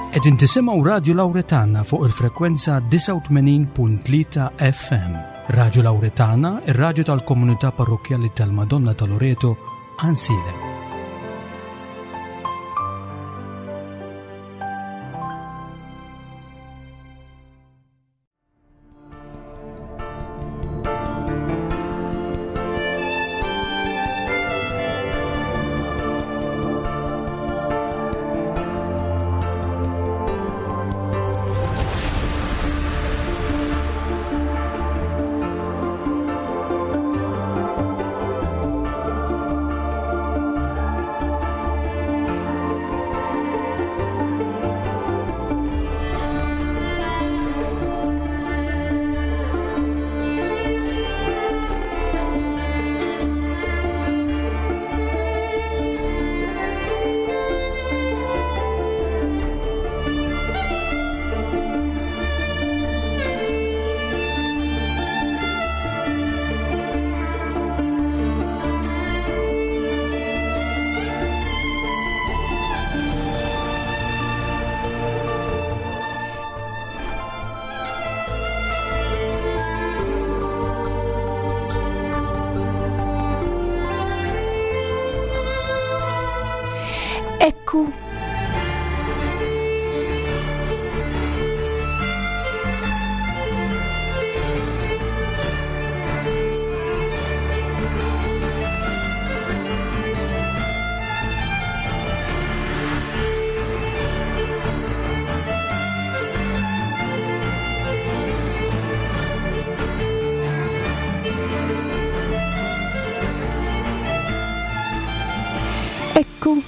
Qegħdin tisimgħu Radio Lawretana fuq il-frekwenza 89.3 FM. Radio Lawretana, ir-radju tal-Komunità Parrokjali tal-Madonna ta' Loreto, Ansilem. Ekku. Ekku.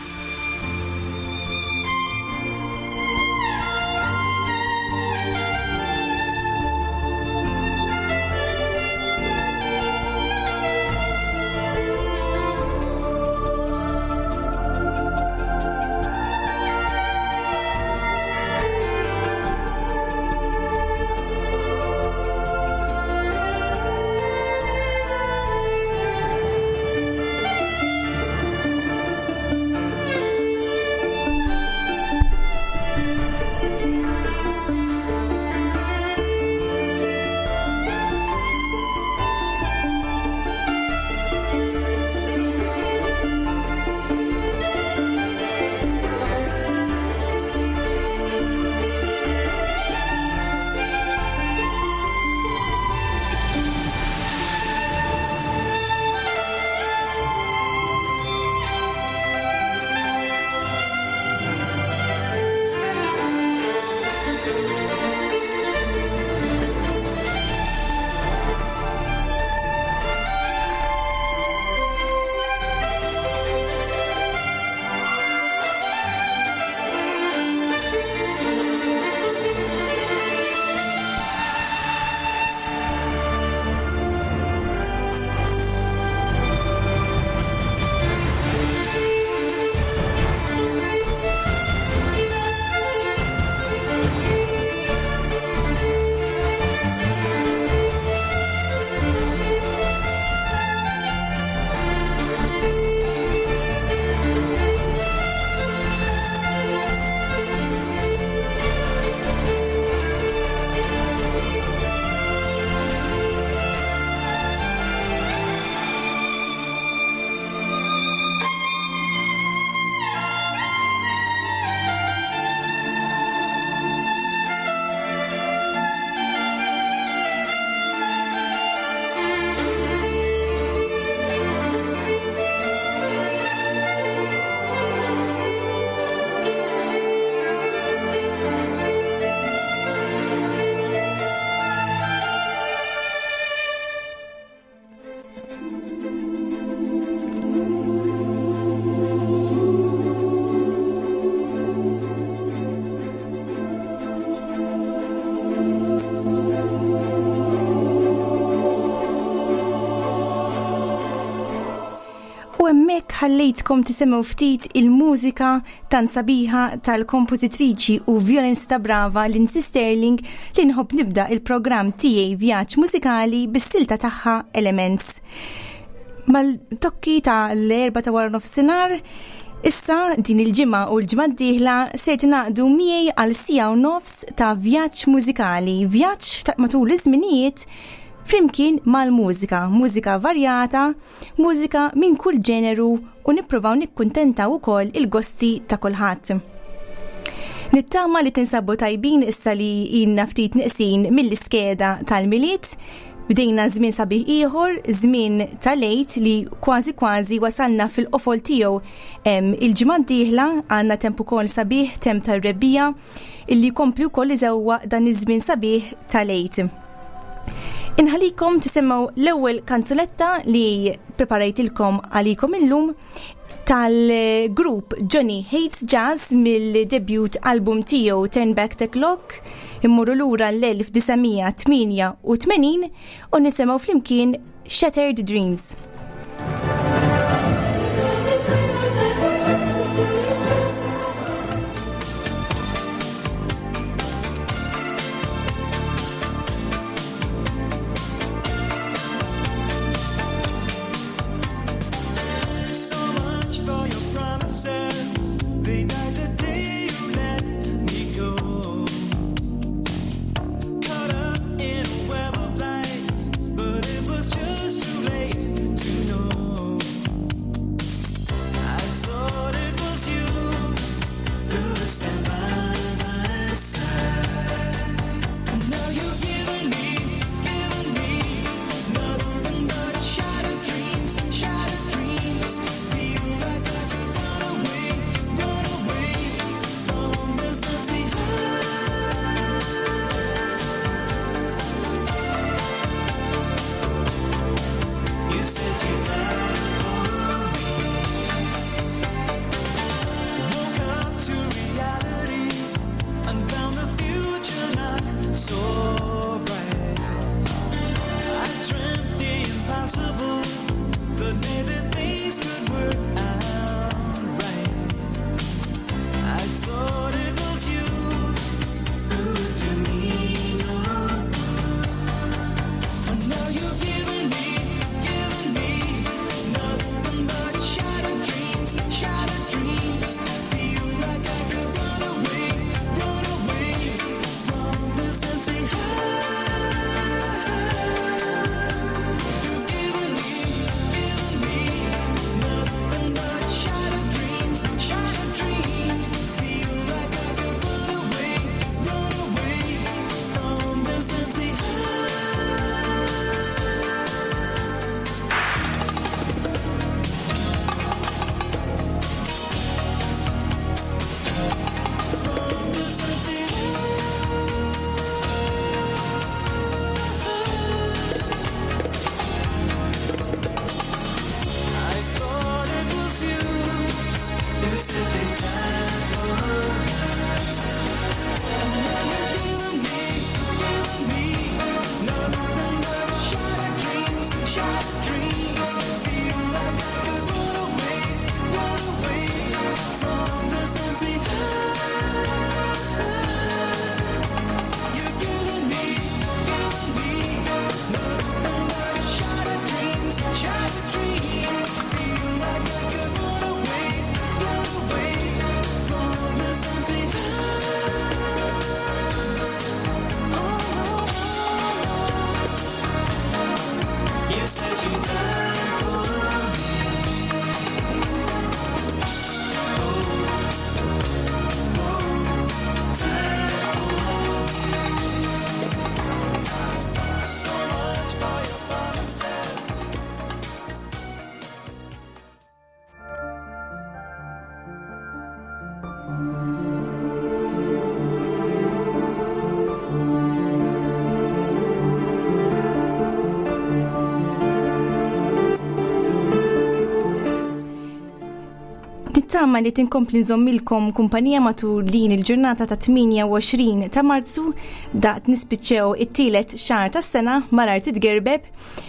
Hemmhekk ħallejtkom tisimgħu ftit il-mużika tan sabiħa tal-kompożitriċi u violinista brava Lindsay Sterling li nħobb nibda il-programm tiegħi vjaġġ mużikali bis-silta tagħha Elements. Mal-tokki ta' l-4 ta' wara nofsinhar Issa din il-ġimgħa u l-ġimgħa d-dieħla se tingħaqdu miegħi għal sija u nofs ta' vjaġġ mużikali, vjaġġ ta' matul iż-żminijiet flimkien mal-mużika, mużika varjata, mużika minn kull ġeneru u nippruvaw nikkuntentaw ukoll il-gosti ta' kulħadd. Nittama li tinsabu tajbin issa li jinna ftit neqsin mill-iskeda tal-miliet, bdejna żmien sabiħ ieħor, żmien tal-lejt li kważi wasalna fil-qofol tiegħu. Il-ġimgħa d-dieħla għandna temp ukoll sabiħ, temp tar-rebbija, illi jkompli wkoll iżewwa dan iż-żmien sabiħ tal-lejt. Inħalikom tisimgħu l-ewwel kanzunetta li preparajtilkom għalikom illum tal-grupp Johnny Hates Jazz mill-debut album tiegħu Turn Back the Clock, immorru lura l-1988 u nisimgħu flimkien Shattered Dreams. Nittama li tinkompli nżommilkom kumpanija matul din il-ġurnata ta' 28 ta' Marzu daqt nispiċċew it-tielet xahar tas-sena malar titgerbeb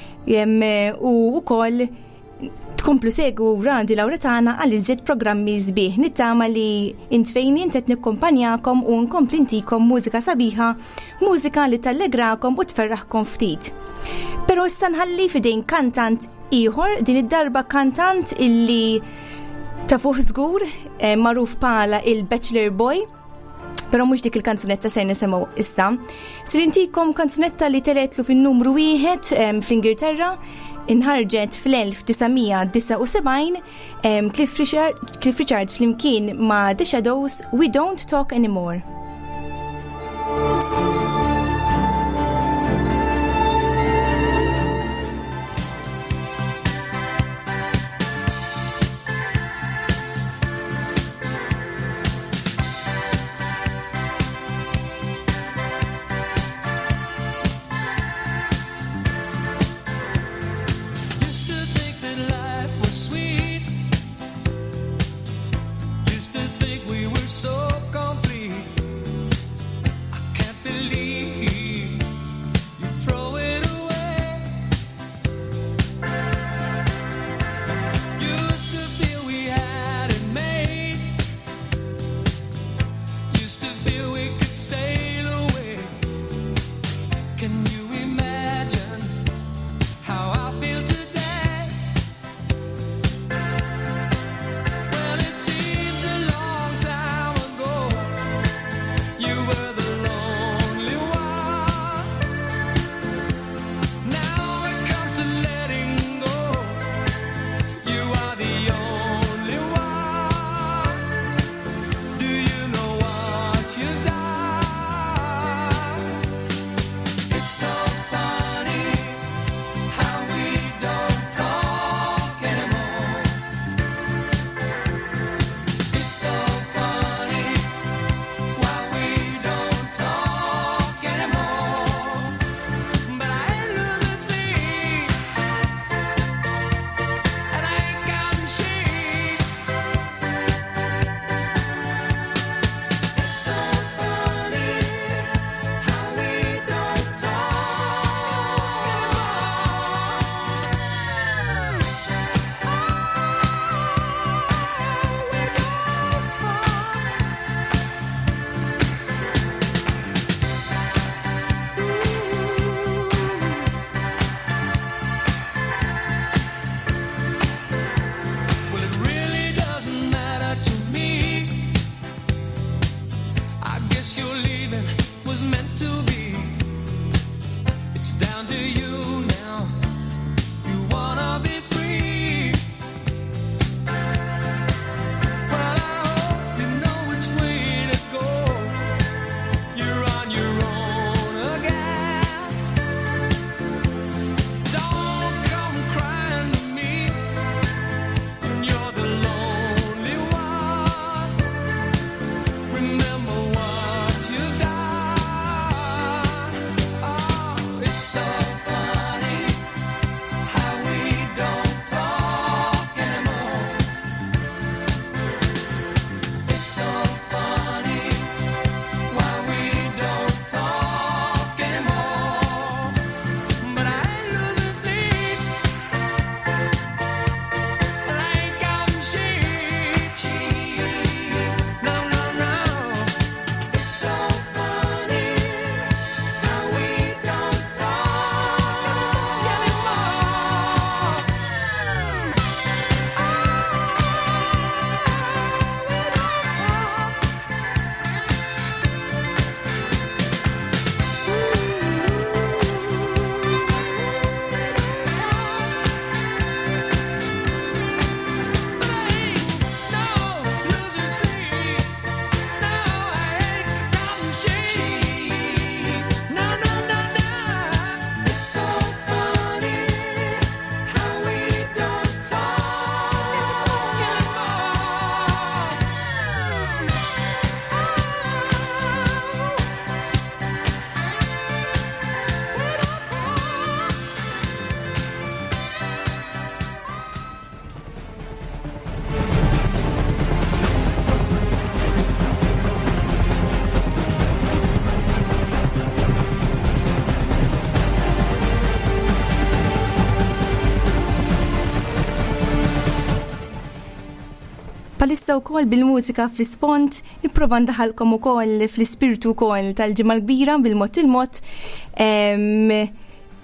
u wkoll tkomplu segwu Radio Lauretana għal iżjed programmi sbieħ. Nittama li intfejn qed nikkumpanjakom u nkompli ntikom mużika sabiħa, mużika li tallegrakom u tferraħkom ftit. Però issa nħalli fidejn kantant ieħor, din id-darba kantant illi Tafuh żgur, magħruf bħala il-Bachelor Boy, però mhux dik il-kanzunetta se nisimgħu issa. Sirintikom kanzunetta li teletlu fin-numru 1 fl-Ingilterra, inħarġet fl-1979 Cliff Richard flimkien ma' The Shadows, We Don't Talk Anymore. Palissa wkoll bil-mużika fl-ispont, nipprova ndaħalkom ukoll fl-ispirtu wkoll tal-ġimgħa l-kbira bil-mod il-mod.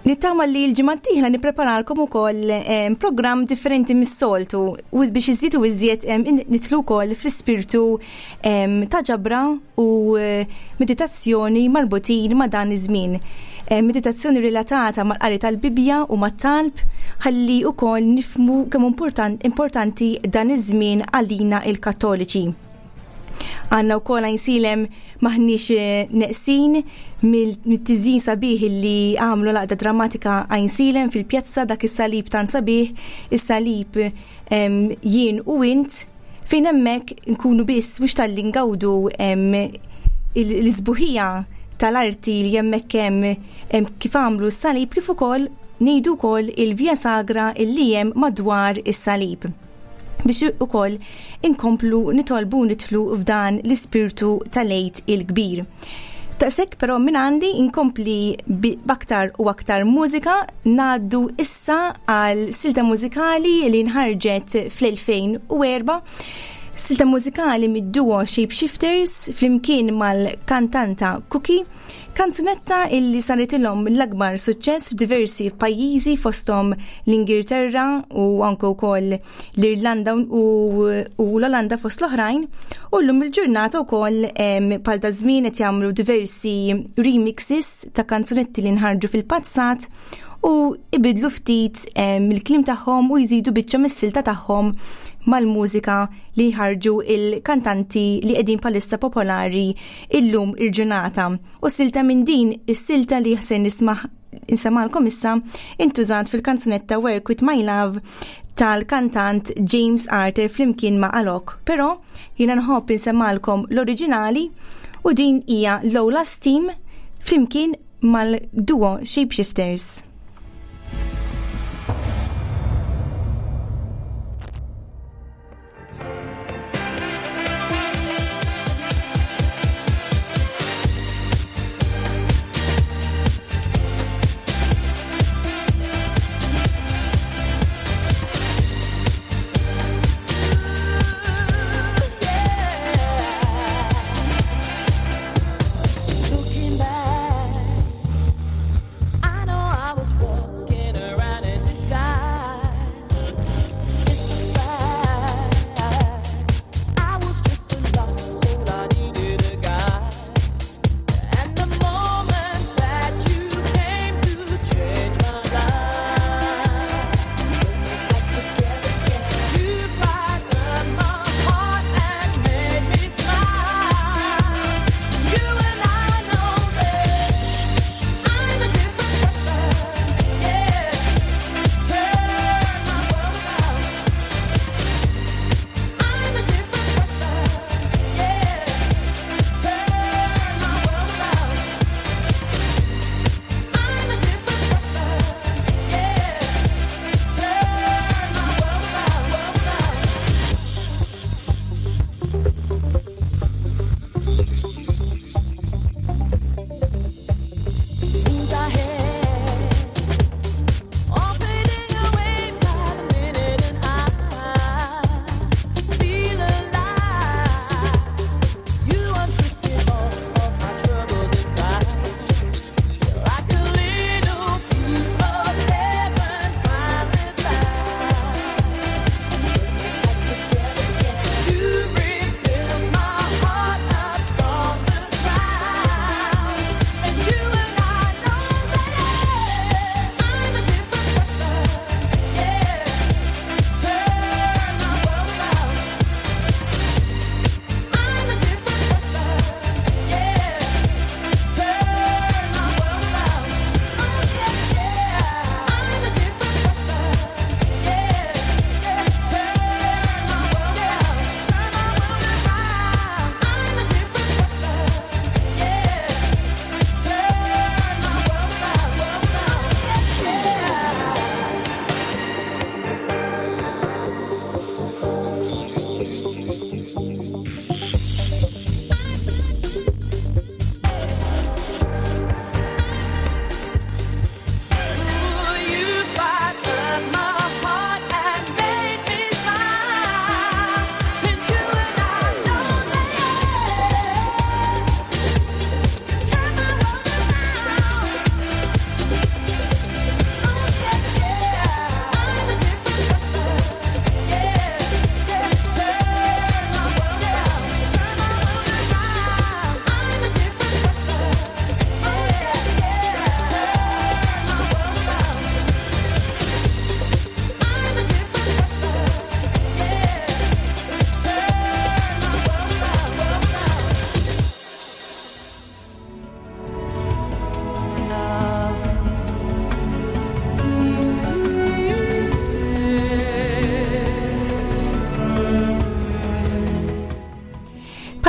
Nittama li l-ġimgħa nipreparalkom ukoll programm differenti mis-soltu u biex iżidu iżjed nitlu wkoll fl-ispirtu ta' ġabra u meditazzjoni marbutin ma' dan iż-żmien. Meditazzjoni relatata mal-qari tal-Bibja u mat-talb ħalli wkoll nifmu kemm importanti dan iż-żmien għalina il-Kattoliċi. Għanna u kol għajnsilem maħnix neqsin mill-tiżin sabiħ li għamlu laqda drammatika għajnsilem fil-pjazza dak is-salib tan sabiħ, is-salib jien u int, fejn hemmhekk nkunu biss mhux tal-li ngawdu l-isbuħija tal-arti li hemmhekk hemm kif għamlu s-salib kif ukoll ngħidu wkoll il-via sagra li hemm madwar is-salib. Biex ukoll inkomplu nitolbu nitlu f'dan l-ispirtu tal-Għid il-kbir. Taqsek però minn għandi inkompli b'aktar u aktar mużika, ngħaddu issa għal silta mużikali li nħarġet fl-2004. Silta mużikali mid-duo Shapeshifters flimkien mal-kantanta Cookie, kanzunetta illi saret ilhom l-akbar suċċess f'diversi pajjiżi fosthom l-Ingilterra u anke wkoll l-Irlanda u l-Olanda fost l-oħrajn, u llum il-ġurnata wkoll bħal ta' żmien qed jagħmlu diversi remixes ta' kanzunetti li nħarġu fil-passat u ibidlu ftit il-klim tagħhom u jżidu biċċa mis-silta tagħhom mal-mużika li ħarġu il-kantanti li qegħdin palissa popolari illum il-ġurnata. U silta minn din is-silta li ħsen insemalkom issa intużat fil-kanzunetta Work With My Love tal-kantant James Arthur flimkien ma' Alok. Però jiena nħobb insemalkom l-oriġinali u din hija Lola Steam flimkien mal-duo Shapeshifters. Looking back, I know I was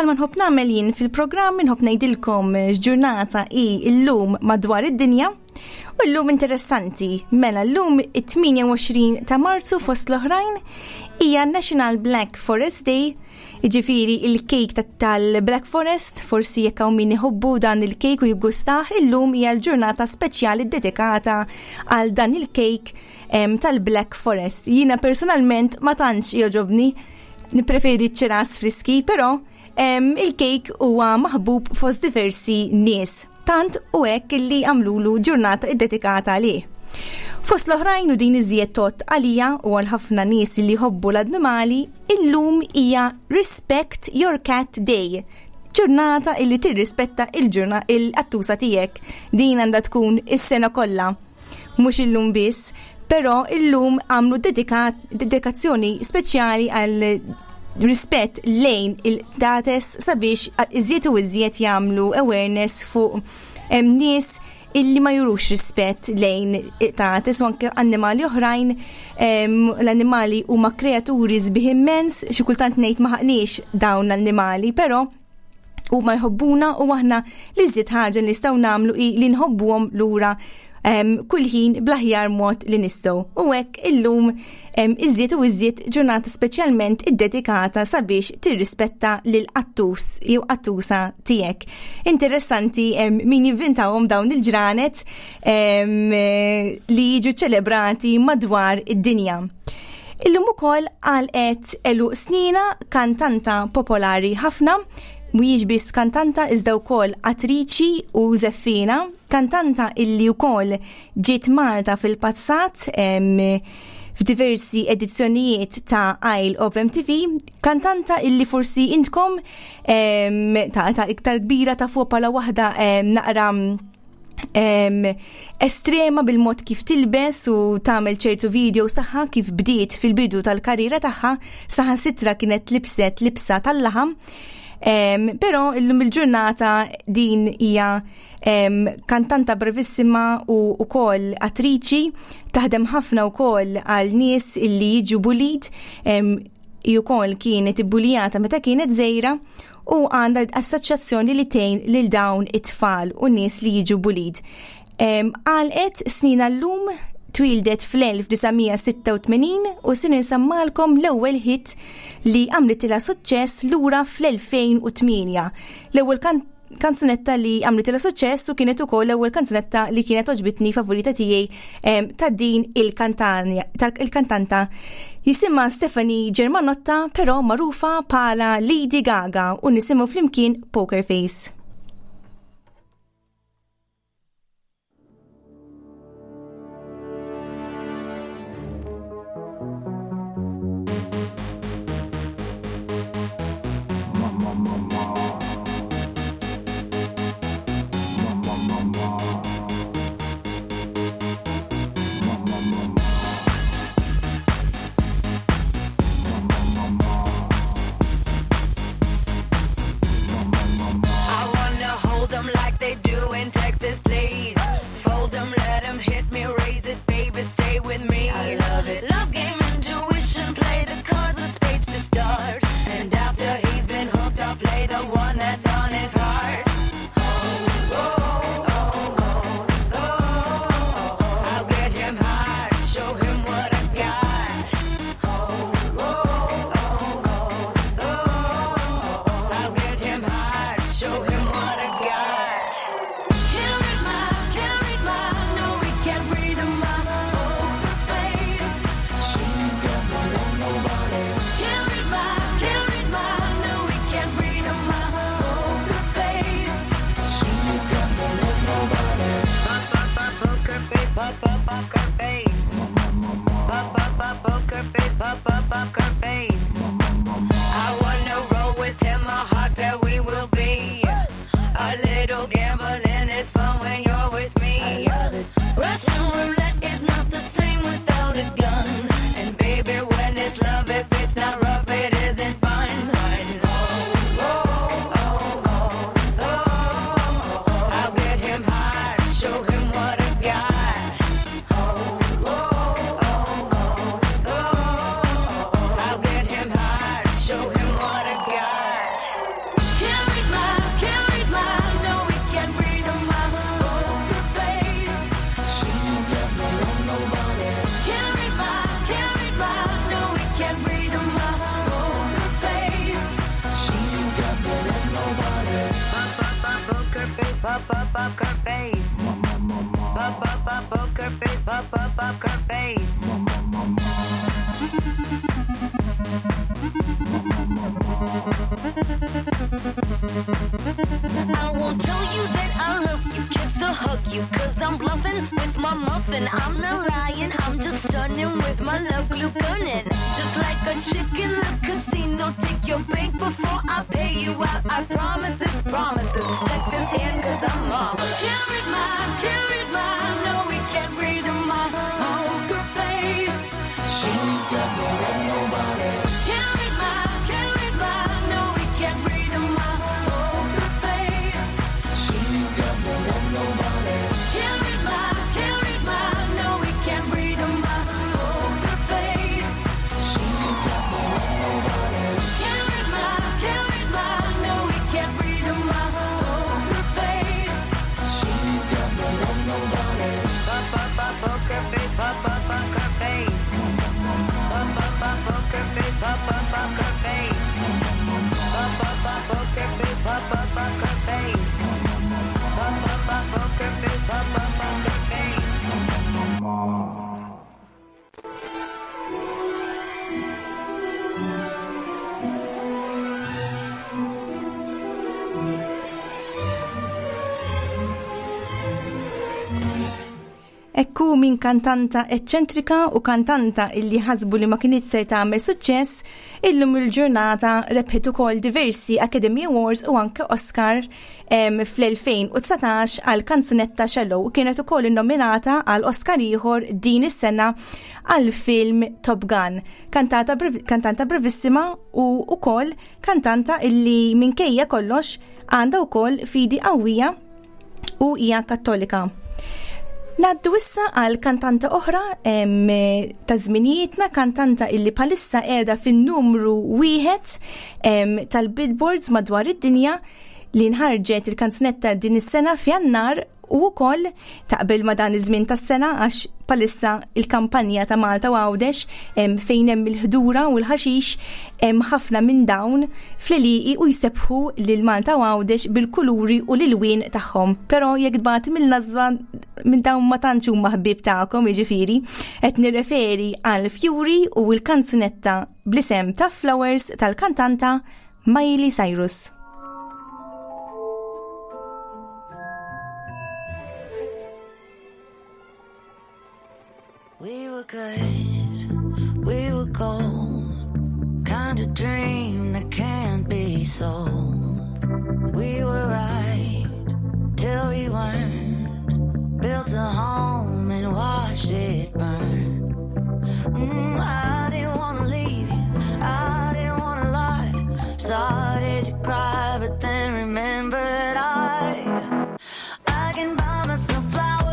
Bħalma nħobb nagħmel jien fil-programm nħobb ngħidilkom x'ġurnata hi llum madwar id-dinja. U llum interessanti, mela llum it-28 ta' Marzu fost l-oħrajn hija National Black Forest Day, jiġifieri il-kejk tal-Black Forest, forsi jekk hawn min iħobbu dan il-kejk u jiggustah, illum hija l-ġurnata speċjali dedikata għal dan il-kejk tal-Black Forest. Jiena personalment ma tantx jogħġobni, nippreferi ċ-ċeras friski, però il-kejk huwa maħbub fost diversi nies. Tant u hekk li għamlulu ġurnata id-dedikata għalih. Fost l-oħrajn u din iżjed tot għalija u għal ħafna nies li jħobbu l-annimali, illum hija Respect Your Cat Day. Ġurnata illi tirrispetta il-qattusa tiegħek. Din għandha tkun is-sena kollha. Mhux illum biss, però illum għamlu dedikazzjoni speċjali għal rispett lejn il-dates sabiex iżjed u iżjed jagħmlu awareness fuq nies illi ma jurux rispett lejn dates u anke annimali oħrajn. L-annimali huma kreaturi sbieħ immens, xi kultant ngħid ma ħaqniex dawn l-annimali, però huma jħobbuna u aħna li żied ħaġa li nistgħu nagħmlu li nħobbuhom lura kull ħin bl-aħjar mod li nistgħu. U hekk illum iżjed u iżjed ġurnata speċjalment iddedikata sabiex tirrispetta lil qattus jew qattusa tiegħek. Interessanti min jivvintawhom dawn il-ġranet li jiġu ċelebrati madwar id-dinja. Illum ukoll għalqet Eluq Snina, kantanta popolari ħafna, mhijiex biss kantanta iżda wkoll attriċi u żeffina, kantanta illi wkoll ġiet Malta fil-passat f'diversi edizzjonijiet ta' Isle of MTV, kantanta illi forsi intkom ta' iktar kbira ta' fuq bħala waħda naqra estrema bil-mod kif tilbes u tagħmel ċertu video saħħa kif bdiet fil-bidu tal-karriera tagħha, saħħa sitra kienet libset libsa tal-laħam. Però illum il-ġurnata din hija kantanta brevissima u wkoll attriċi, taħdem ħafna wkoll għal nies illi jiġu bullied, wkoll kienet ibbulijata meta kienet żgħira u għandha assoċjazzjoni li tgħin lil dawn it-tfal u nies li jiġu bullied. Għalqet Snina llum twildet fl-1986 u sin insammalkom l-ewwel hit li għamlitilha suċċess lura fl-2008. L-ewwel kanzunetta li għamlitilha suċċess u kienet ukoll l-ewwel kanzunetta li kienet oġbitni favorita tiegħi ta' din il-kantanta jisimha Stephanie Germanotta, però magħrufa bħala Lady Gaga u nisimgħu flimkien Poker Face. I poker face. Poker face. Poker face. I won't tell you that I love you just to hug you, 'cause I'm bluffing with my muffin. I'm not lying, I'm just stunning with my love glue gunning. Just like a chick in the casino, take your bank before I pay you out. I promise this, promises. Check this hand 'cause I'm marvelous. Can't read mine, no we can't read my poker face. She's got me like nobody. Can't read mine, no we can't read my poker face. She's got me like nobody. Can't read mine, no we can't read my poker face. She's got me like nobody. Can't read mine, no we can't read my poker face. She's got me like nobody. Poker face, poker face. Poker face, poker face. Poker face, poker face. Poker face, poker face. Ekku min kantanta eċċentrika u kantanta illi ħasbu li ma kienet ser tagħmel suċċess, illum il-ġurnata rebħet ukoll diversi Academy Awards u anke Oscar fl-2019 għal kanzunetta Shallow. Kienet ukoll innominata għal Oscar ieħor din is-sena għal film Top Gun. Kantanta brevissima u ukoll kantanta illi minkejja kollox għandha wkoll fidi qawwija u hija Kattolika. Naddu issa għal kantanta oħra ta' żminijietna, kantanta illi palissa qiegħda fin-numru 1 tal-Billboards madwar id-dinja li nħarġet il-kanzunetta din is-sena f'Jannar u wkoll taqbel ma' dan iż-żmien tas-sena għax palissa il-kampanja ta' Malta Għawdex fejn hemm il-ħdura u l-ħaxix hemm ħafna minn dawn fl-iliqi u jsebħu lil Malta Għawdex bil-kuluri u l-ilwien tagħhom. Però jekk tbagħti mill-nazwa minn dawn ma tantx huma ħbieb tagħkom, jiġifieri qed nirreferi għal Fury u l-kanzunetta bl-isem ta' Flowers tal-kantanta Miley Cyrus. We were good, we were gold, kind of dream that can't be sold. We were right till we weren't, built a home and watched it burn. I didn't want to leave you, I didn't want to lie, started to cry but then remembered I can buy myself flowers.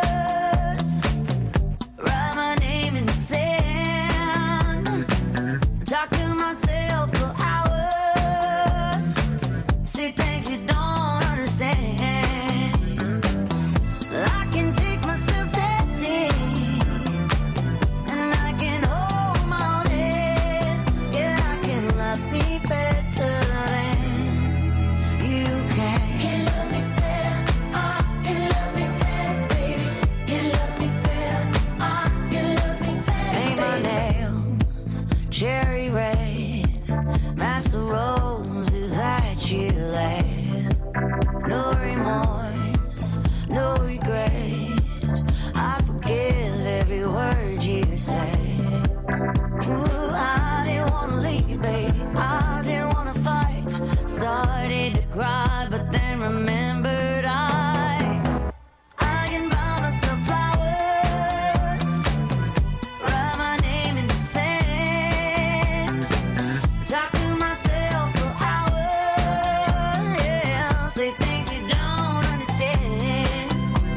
Talk to myself for hours, see things you don't understand. I can take myself dancing, and I can hold my own head. Yeah, I can love me better than you can. Can love me better, can love me better, baby. Can love me better, can love me better. Paint my nails cherry red, match the roses that you laid. No remorse, no regret, I forgive every word you said. Ooh, I didn't want to leave, baby, I didn't want to fight. Started to cry, but then remembered I can buy myself flowers, write my name in the sand. Talk to myself for hours, yeah, say things you don't understand.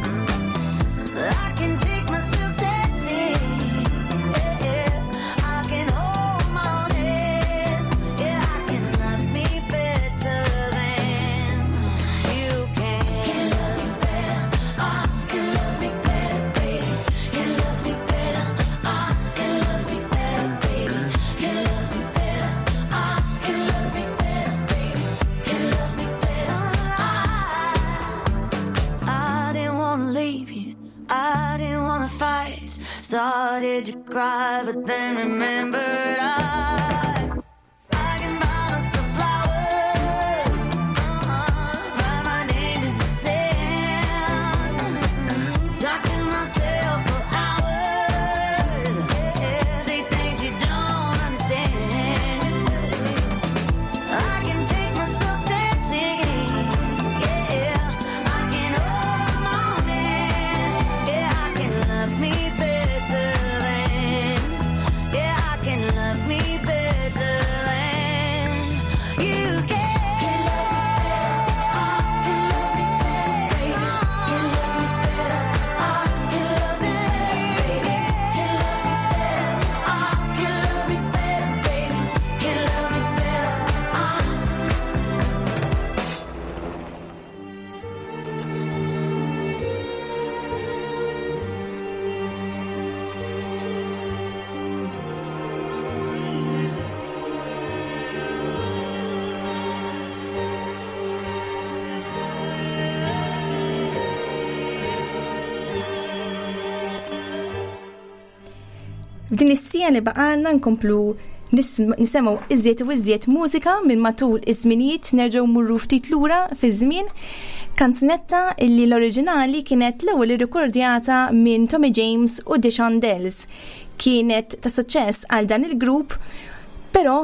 I can take myself dancing, yeah, I can hold my own head, yeah, I can love me better than you started to cry, but then remembered I can buy myself flowers, write my name in the sand, talk to myself for hours, say things you don't understand. I can take myself dancing, yeah, I can hold my man, yeah, I can love me better than, yeah, I can love me better than you can. F'din is-sija li baqalna nkomplu nisemgħu iżjed u iżjed mużika minn matul iż-żminijiet nerġgħu mmurru ftit lura fiż-żmien. Kanzunetta illi l-oriġinali kienet l-ewwel irrikordjata minn Tommy James u The Shondells. Kienet ta' suċċess għal dan il-grupp, però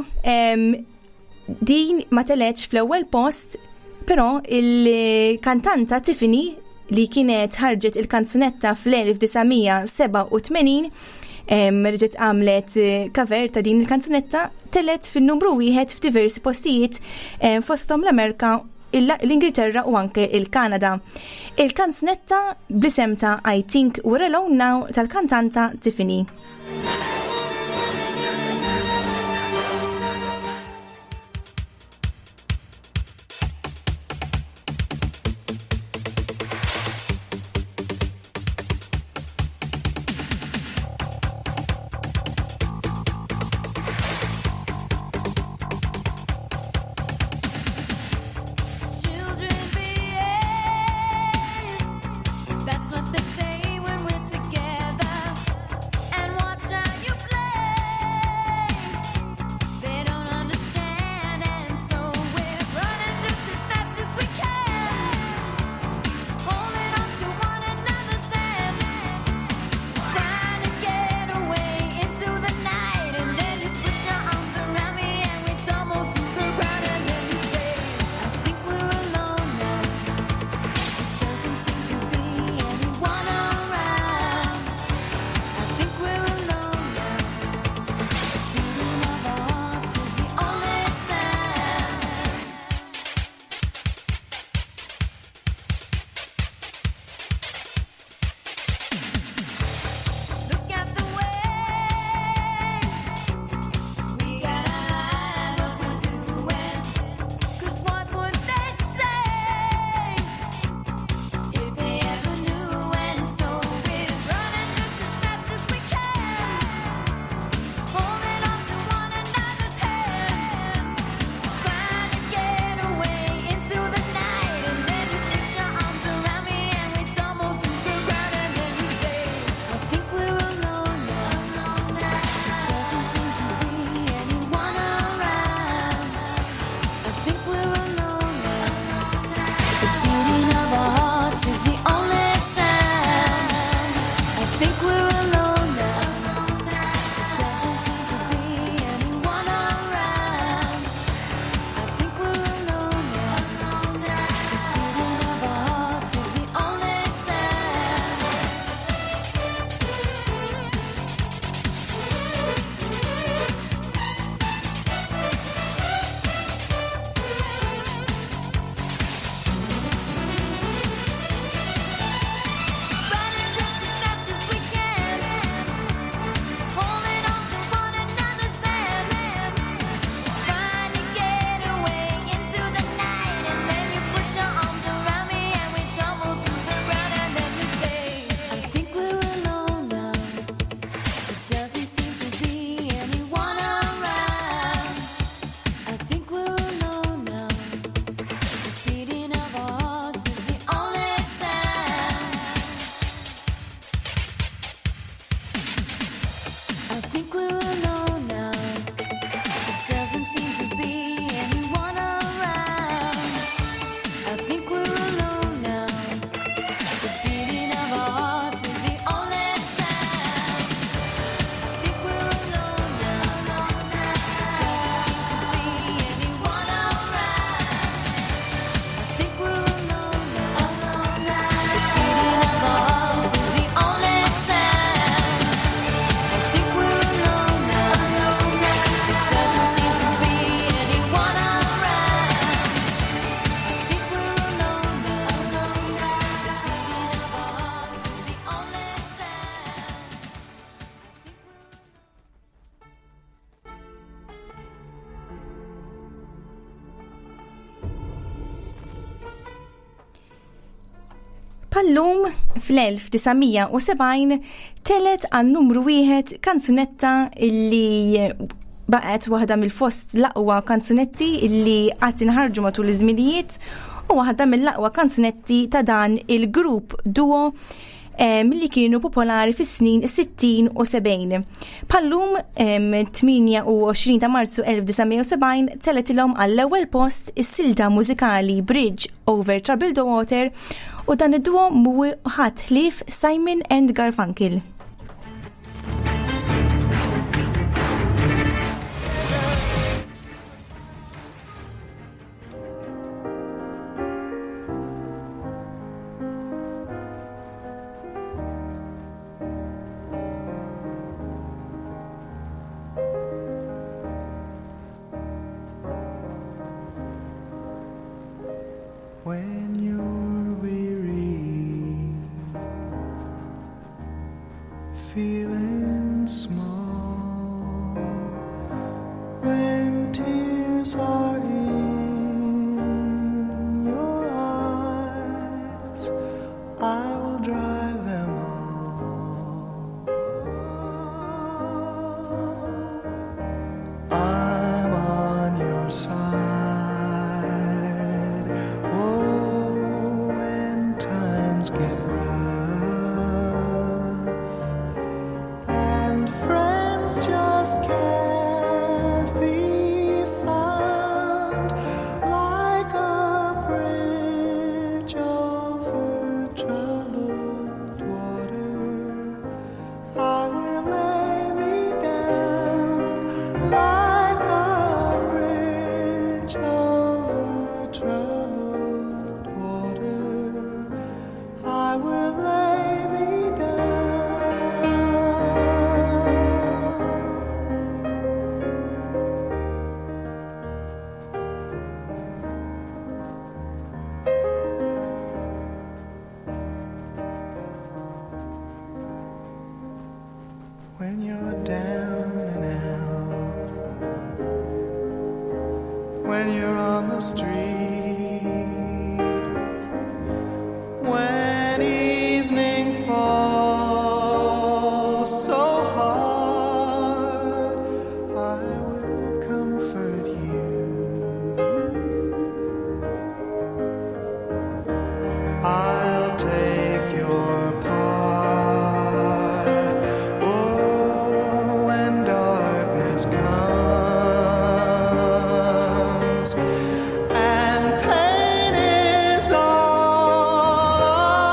din ma teletx fl-ewwel post, però il-kantanta Tiffany li kienet ħarġet il-kanzunetta fl-1987 rġet għamlet cover ta' din il-kanzunetta, telet fin-numru 1 f'diversi postijiet fosthom l-Amerika, l-Ingilterra u anke il-Kanada. Il-kanzunetta blisem ta' I Think We're Alone Now tal-kantanta Tiffany. Children behave, that's what they say when we're together, and watch out you Pallum fl-1970 telet għan numru 1 kanzunetta illi baqet waħda mill-fost l-aqwa kanzunetti illi għat inħarġu matul iż-żminijiet u waħda mill-aqwa kanzunetti ta' dan il-grupp duo milli kienu popolari fis-snin 60 u 70. Pallum 28 ta' Marzu 1970 teletilhom għall-ewwel post is-silta mużikali Bridge Over Troubled Water u dan id-duo mhuwi ħadd ħlief Simon and Garfunkel. When you're weary, feeling small, when tears are in your eyes, I will dry them all. I'm on your side. Get rough, and friends just can't be found like a bridge over troubled water. I will lay me down like a bridge over troubled water. I will lay me down. When you're down and out, when you're on the street, when evening falls so hard, I will comfort you. I'll take your part. Oh, when darkness comes and pain is all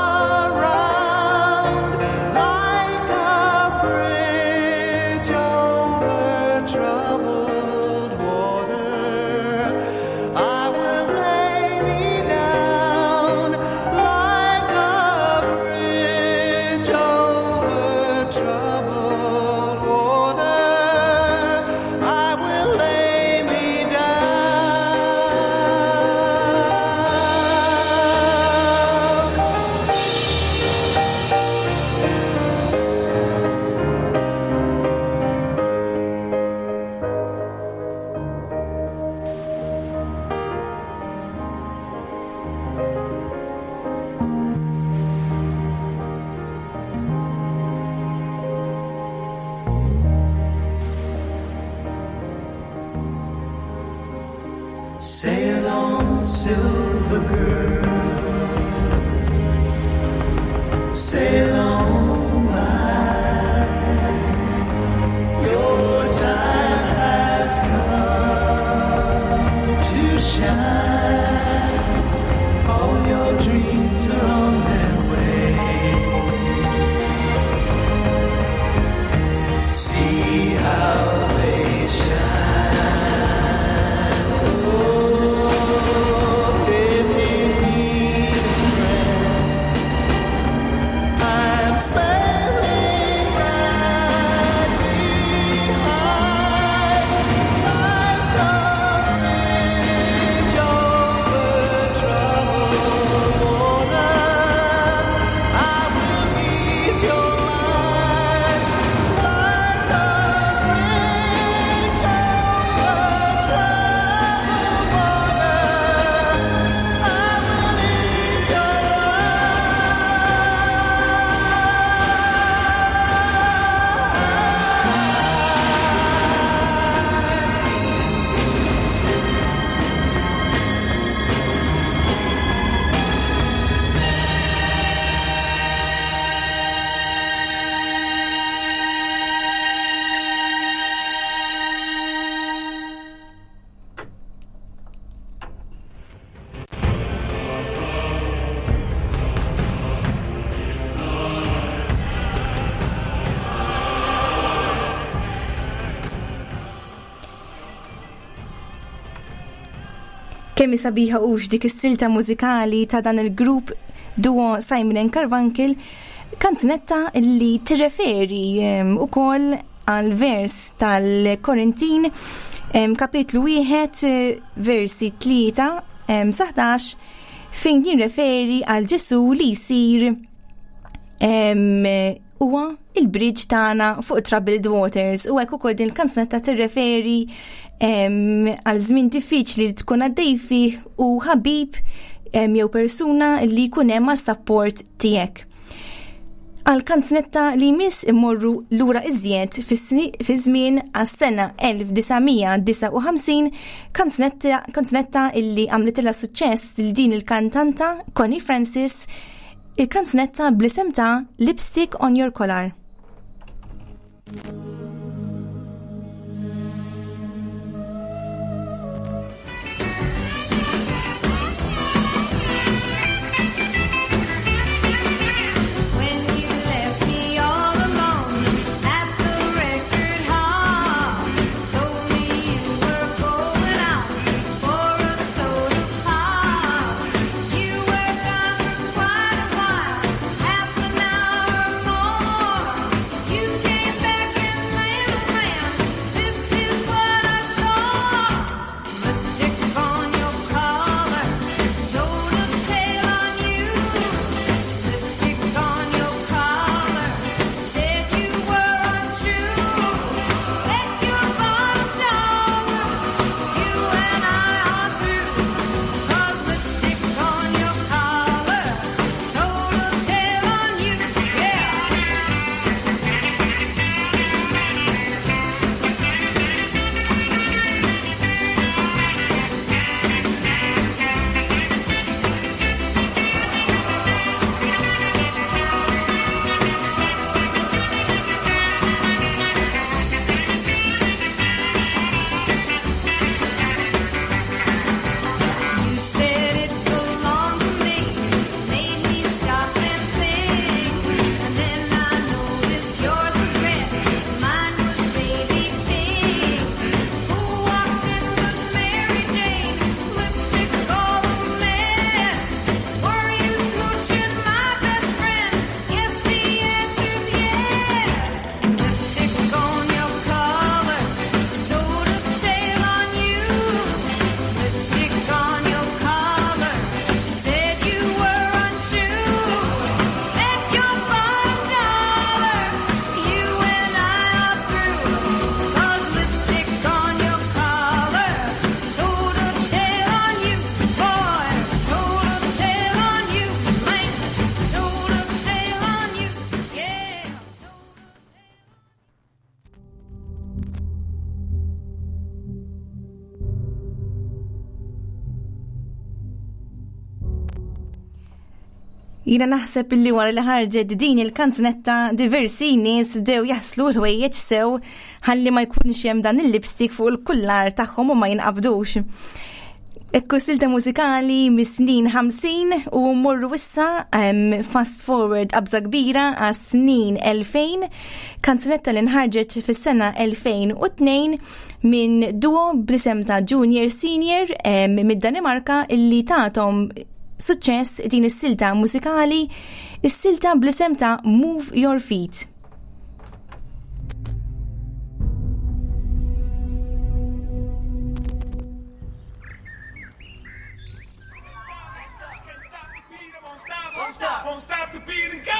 around, like a bridge over troubled water, I will lay me down like a bridge over troubled water. I will lay me Sail on, silver girl, sail on by. Your time has come to shine. All your dreams are on their way. See how they shine. Kemm sabiħa hux dik is-silta mużikali ta' dan il-grupp duo Simon and Garfunkel, kanzunetta li tirreferi ukoll għal vers tal-Korintin kapitlu 1 versi 3-11 fejn jirreferi għal Ġesu li jsir huwa il-bridge tagħna fuq troubled waters, u hekk ukoll din il-kanzunetta tirreferi għal żmien diffiċli li tkun għaddej fih u ħabib jew persuna li jkun hemm għas-support tiegħek. Għal kanzunetta li jmiss immorru lura iżjed fi żmien għas-sena 1959, kanzunetta illi għamlitilha suċċess lil din il-kantanta Connie Francis, il-kanzunetta bl-isem ta' Lipstick on Your Collar. Jina naħseb illi wara li ħarġet din il-kanzunetta diversi nies bdew jaħslu l-ħwejjeġ sew ħalli ma jkunx hemm dan il-lipstick fuq il-kullar tagħhom u ma jinqabdux. Ekku silta mużikali mis-snin 50 u morru issa fast forward qabża kbira għas snin 2000, kanzunetta li nħarġet fis-sena 2002 minn duo bl-isem ta' Junior Senior mid-Danimarka illi tagħhom suċċess din is-silta mużikali, is-silta bl-isem ta' Move Your Feet. Won't stop the beat and go!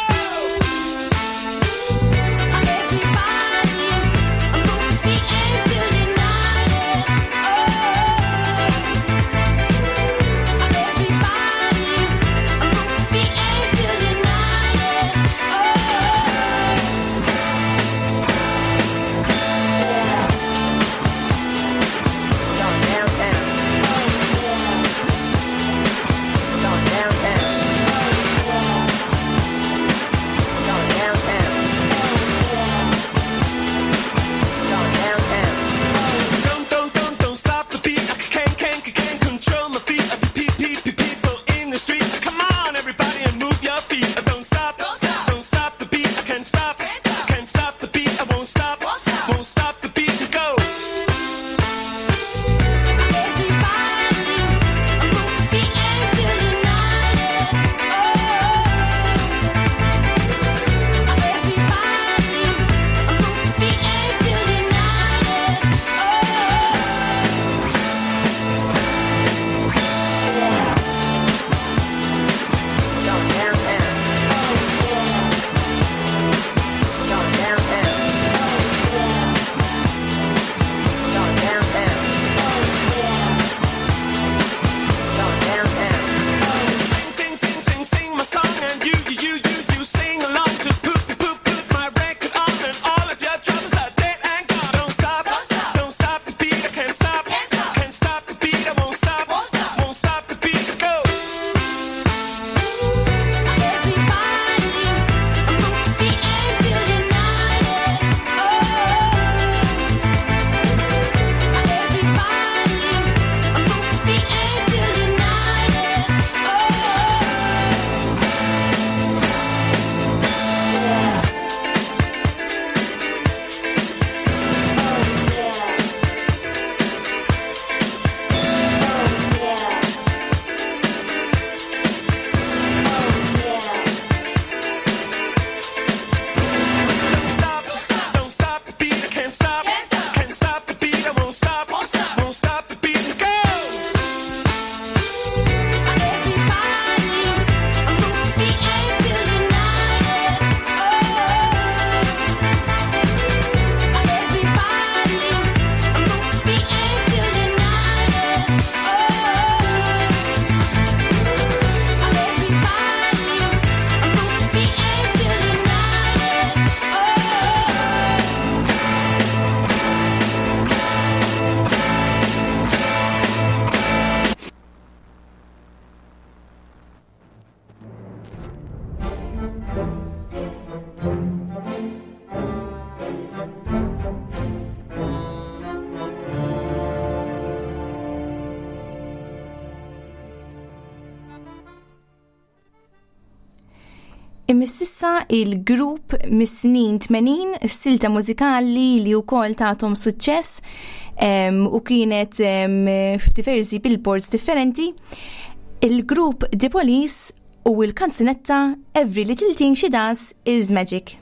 Imississa il-grupp mis-snin 80 s-silta mużikali li wkoll tagħhom suċċess u kienet f'diversi billboards differenti. Il-grupp The Police u l-kanzunetta Every Little Thing She Does Is Magic.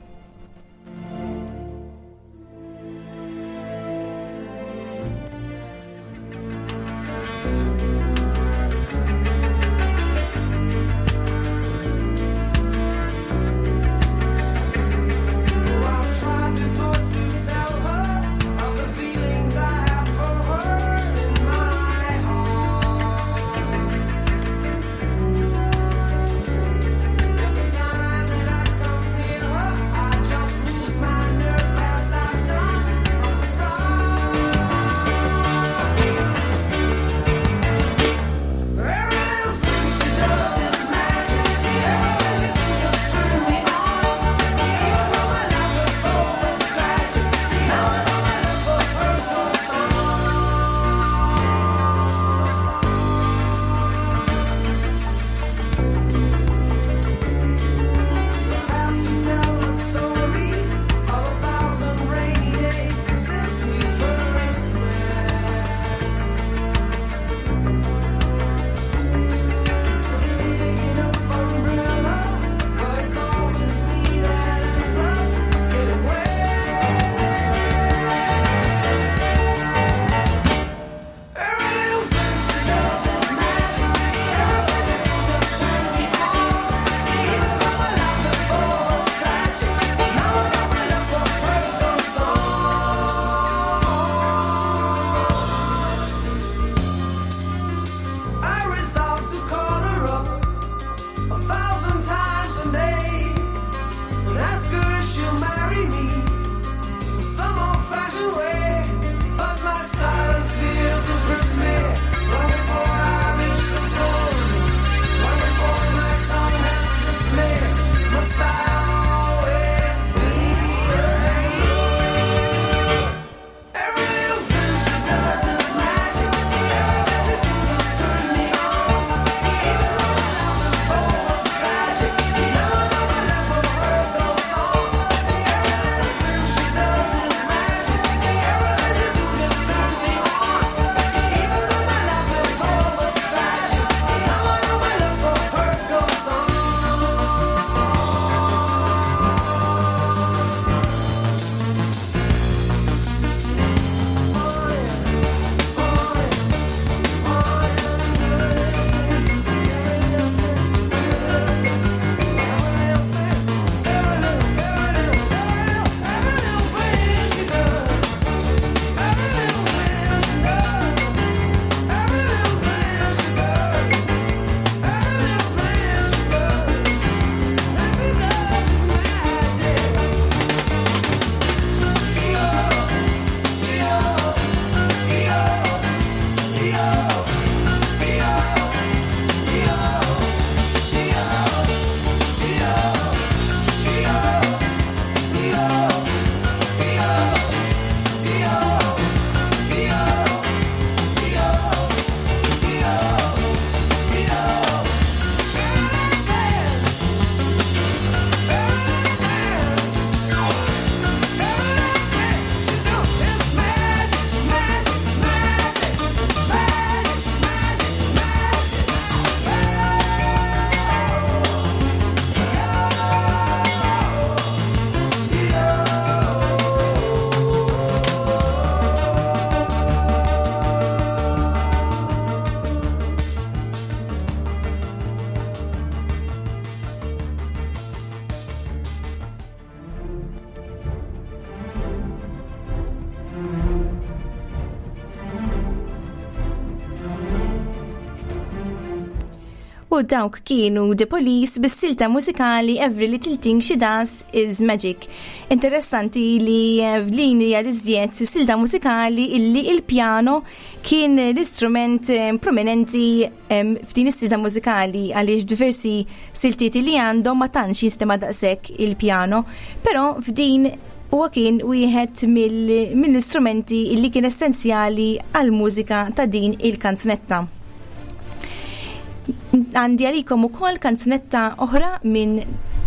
U dawk kienu The Police bis-silta mużikali Every Little Thing She Does Is Magic. Interessanti li f'lin hija iżjed silta mużikali illi il-pjano kien l-istrument prominenti f'din is-silta mużikali għaliex diversi siltiet li għandhom ma tantx jinstema' daqshekk il-pjano, però f'din huwa kien wieħed mill-istrumenti illi kien essenzjali għall-mużika ta' din il-kanzunetta. Għandi għalikom ukoll kanzunetta oħra minn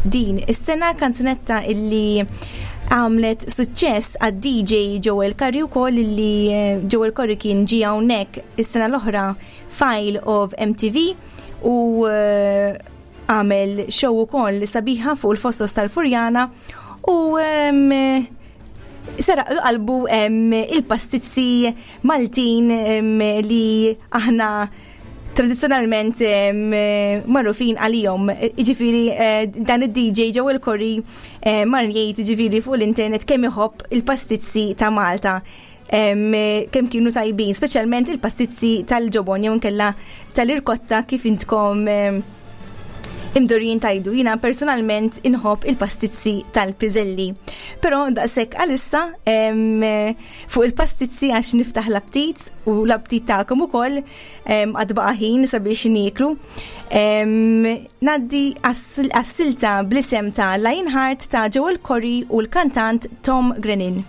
din is-sena, kanzunetta illi għamlet suċċess għad DJ Joel Corry wkoll, illi Joel Corry kien ġie hawnhekk is-sena l-oħra File of MTV u għamel show ukoll sabiħa fuq il-Fossos tal-Furjana u saraq qalbu il-pastizzi Maltin li aħna tradizjonalment marrufin għalihom. Ġifiri dan id-DJ Joel Corry marjejt ġifiri fuq l-internet kemm iħobb il-pastizzi ta' Malta. Kemm kienu tajbin, speċjalment il-pastizzi tal-ġobon jew nkella tal-irkotta kif intkom imdorjin tajdu. Jina personalment inħobb il-pastizzi tal-piżelli. Però daqshekk għalissa fuq il-pastizzi għax niftaħ l-aptit u l-aptit tagħkom ukoll għad baqa' ħin sabiex nieklu. Naddi għas-silta bl-isem ta' Lionheart ta' Joel Corry u l-kantant Tom Grennan.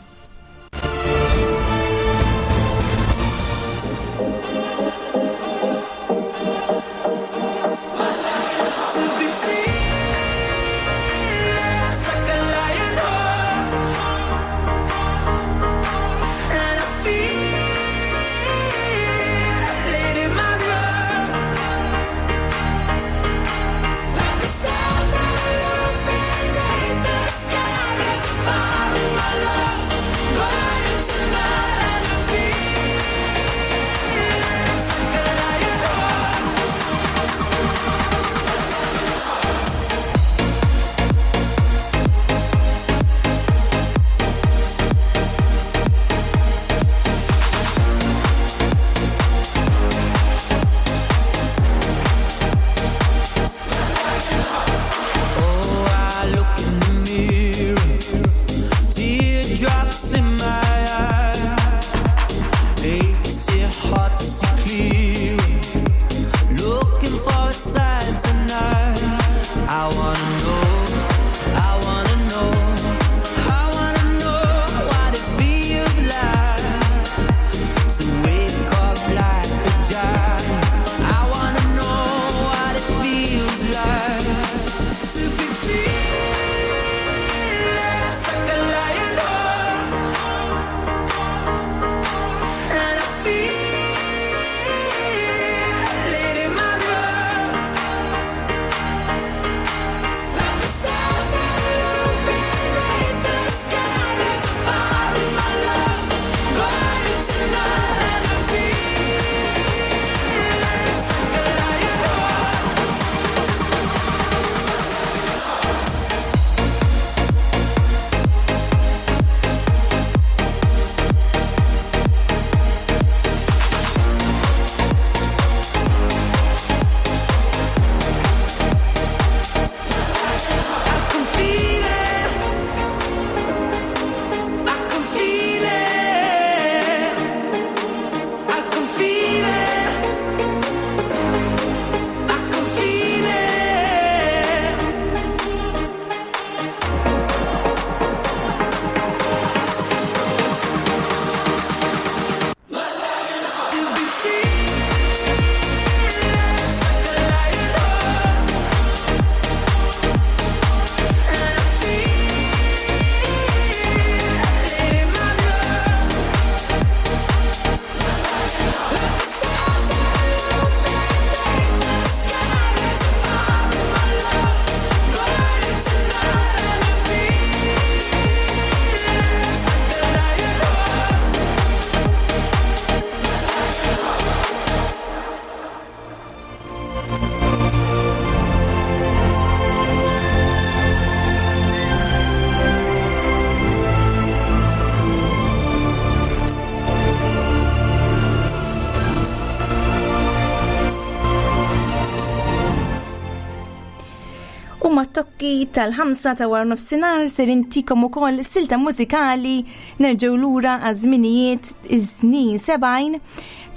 Tokki tal-5 ta' war nofsinhar ser intikom ukoll silta mużikali nerġgħu lura għaż-żminijiet iż-snin 70,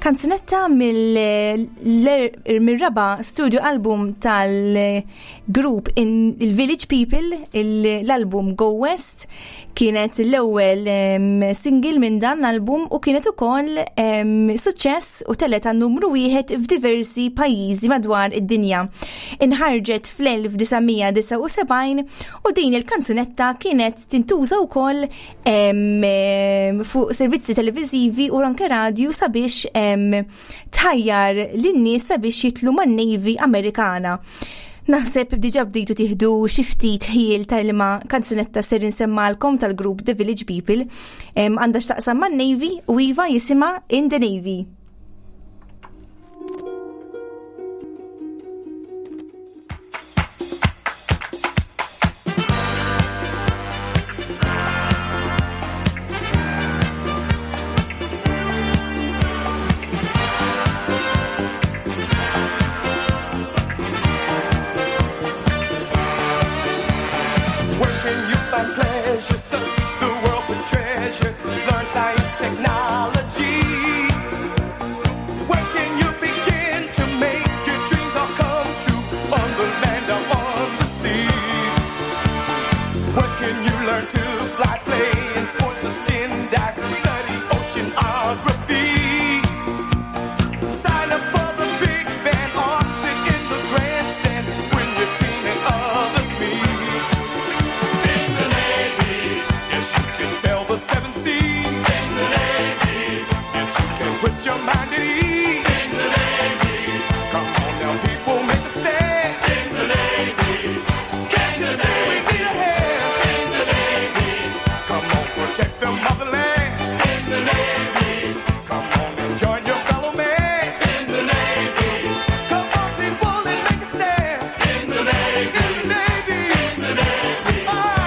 Kanzunetta mill-raba studio album tal-group in il-Village People, l-album Go West, kienet l-ewwel single minn dan l-album u kienet ukoll suċċess u telet għan numru 1 f'diversi pajjiżi madwar id-dinja. Inħarġet fl-1979 u din il-kanzunetta kienet tintuża wkoll fuq servizzi televiżivi u anke radju sabiex tħajjar lin-nies sabiex jitlu man-Navy Amerikana. Naħseb diġà bdejtu tieħdu xi ftit ħiel tal-ma kanzunetta ser insemmalkom tal-grupp The Village People għandha x'taqsam man-Navy u iva jisimha In the Navy. Search the world for treasure, learn science, technology. Where can you begin to make your dreams all come true on the land or on the sea? Where can you learn to fly, play in sports or skin dive, study oceanography? Sign up for the big band or sit in the grandstand when your team and others meet. Sail the 7 seas. In the Navy. Yes, you can put your mind at ease. In the Navy. Come on now, people, make a stand. In the Navy. Can't you see we need a hand? In the Navy. Come on, protect the motherland. In the Navy. Come on and join your fellow man. In the Navy. Come on, people, and make a stand. In the Navy. In the Navy. In the Navy.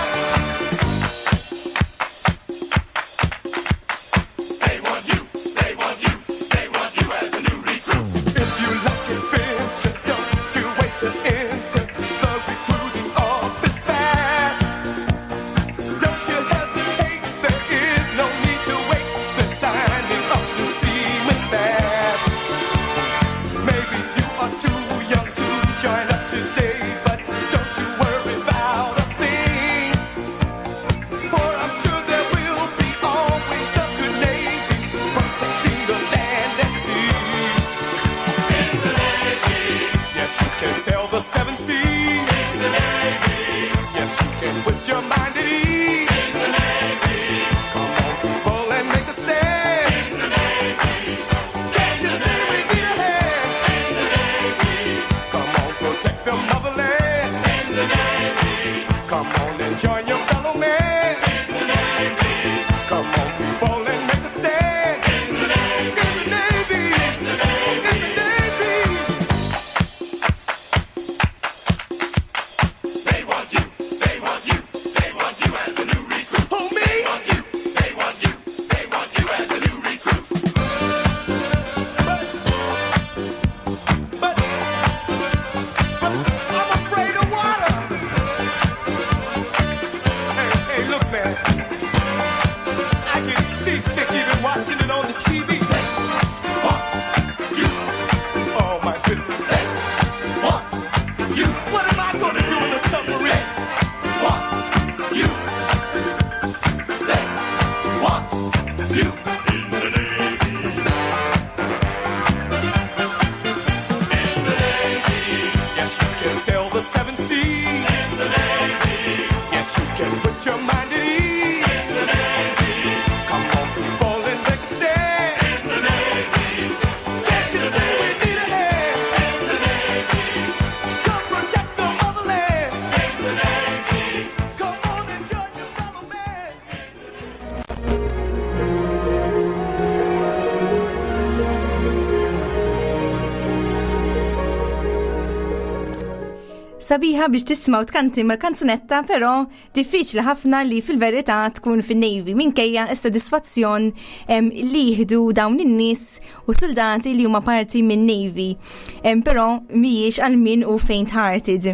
Sabiħa biex tisma' u tkanti mal-kanzunetta, però diffiċli ħafna li fil-verità tkun fin-Navy minkejja s-sodisfazzjon li jieħdu dawn in-nies u soldati li huma parti min-Navy. Però mhijiex għal min u faint-hearted.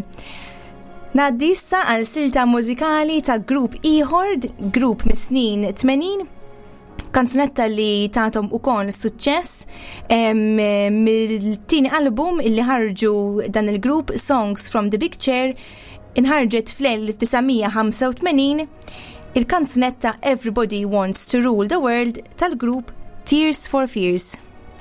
Ngħaddi issa għal silta mużikali ta' grupp ieħor, grupp mis-snin 80, kanzunetta li tagħtom ukoll suċċess mill-tieni album illi ħarġu dan il-grupp Songs from the Big Chair inħarġet fl-1985 il-kanzunetta Everybody Wants to Rule the World tal-grupp Tears for Fears.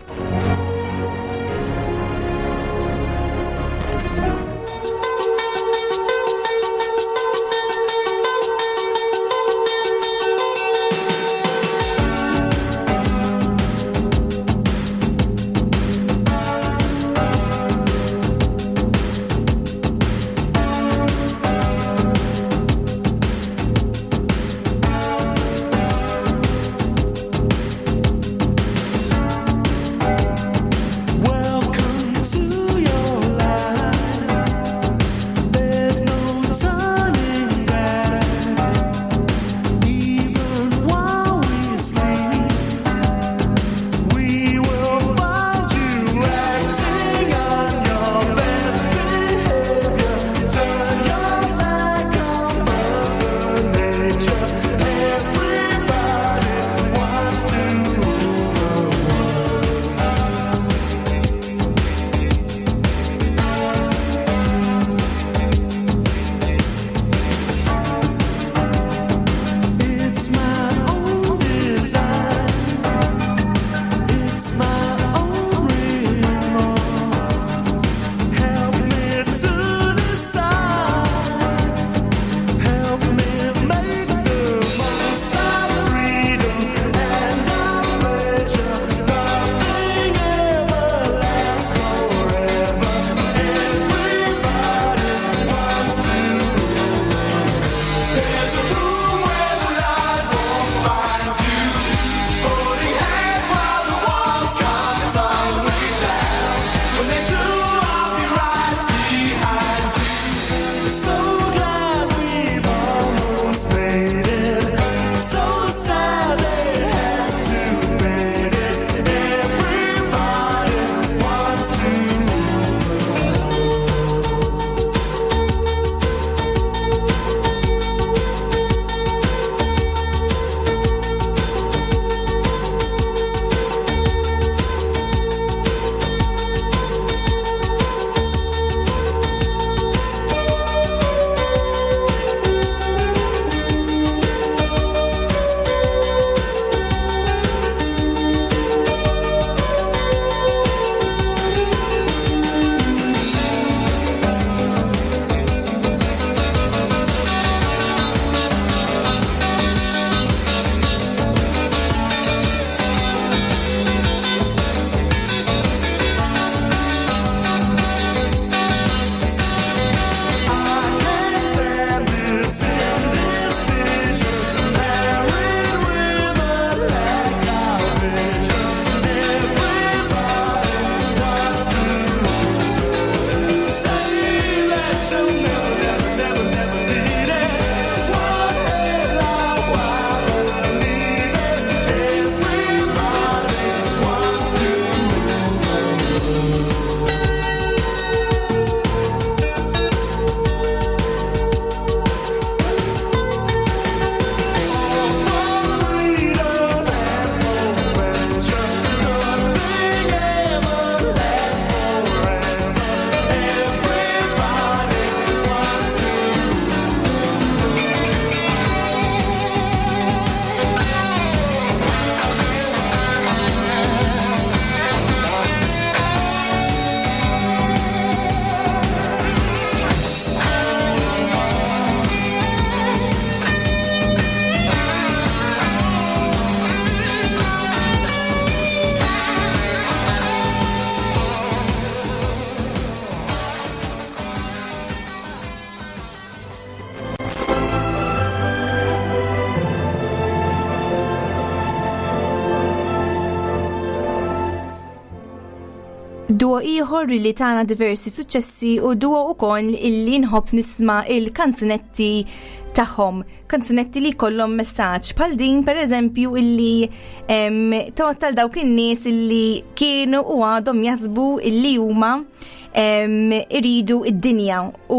Duo ieħor li tagħna diversi suċċessi u duo wkoll illi nħobb nisma' il-kanzunetti tagħhom, kanzunetti li jkollhom messaġġ bħal din pereżempju illi total dawk in-nies illi kienu u għadhom jaħsbu illi huma iridu id-dinja u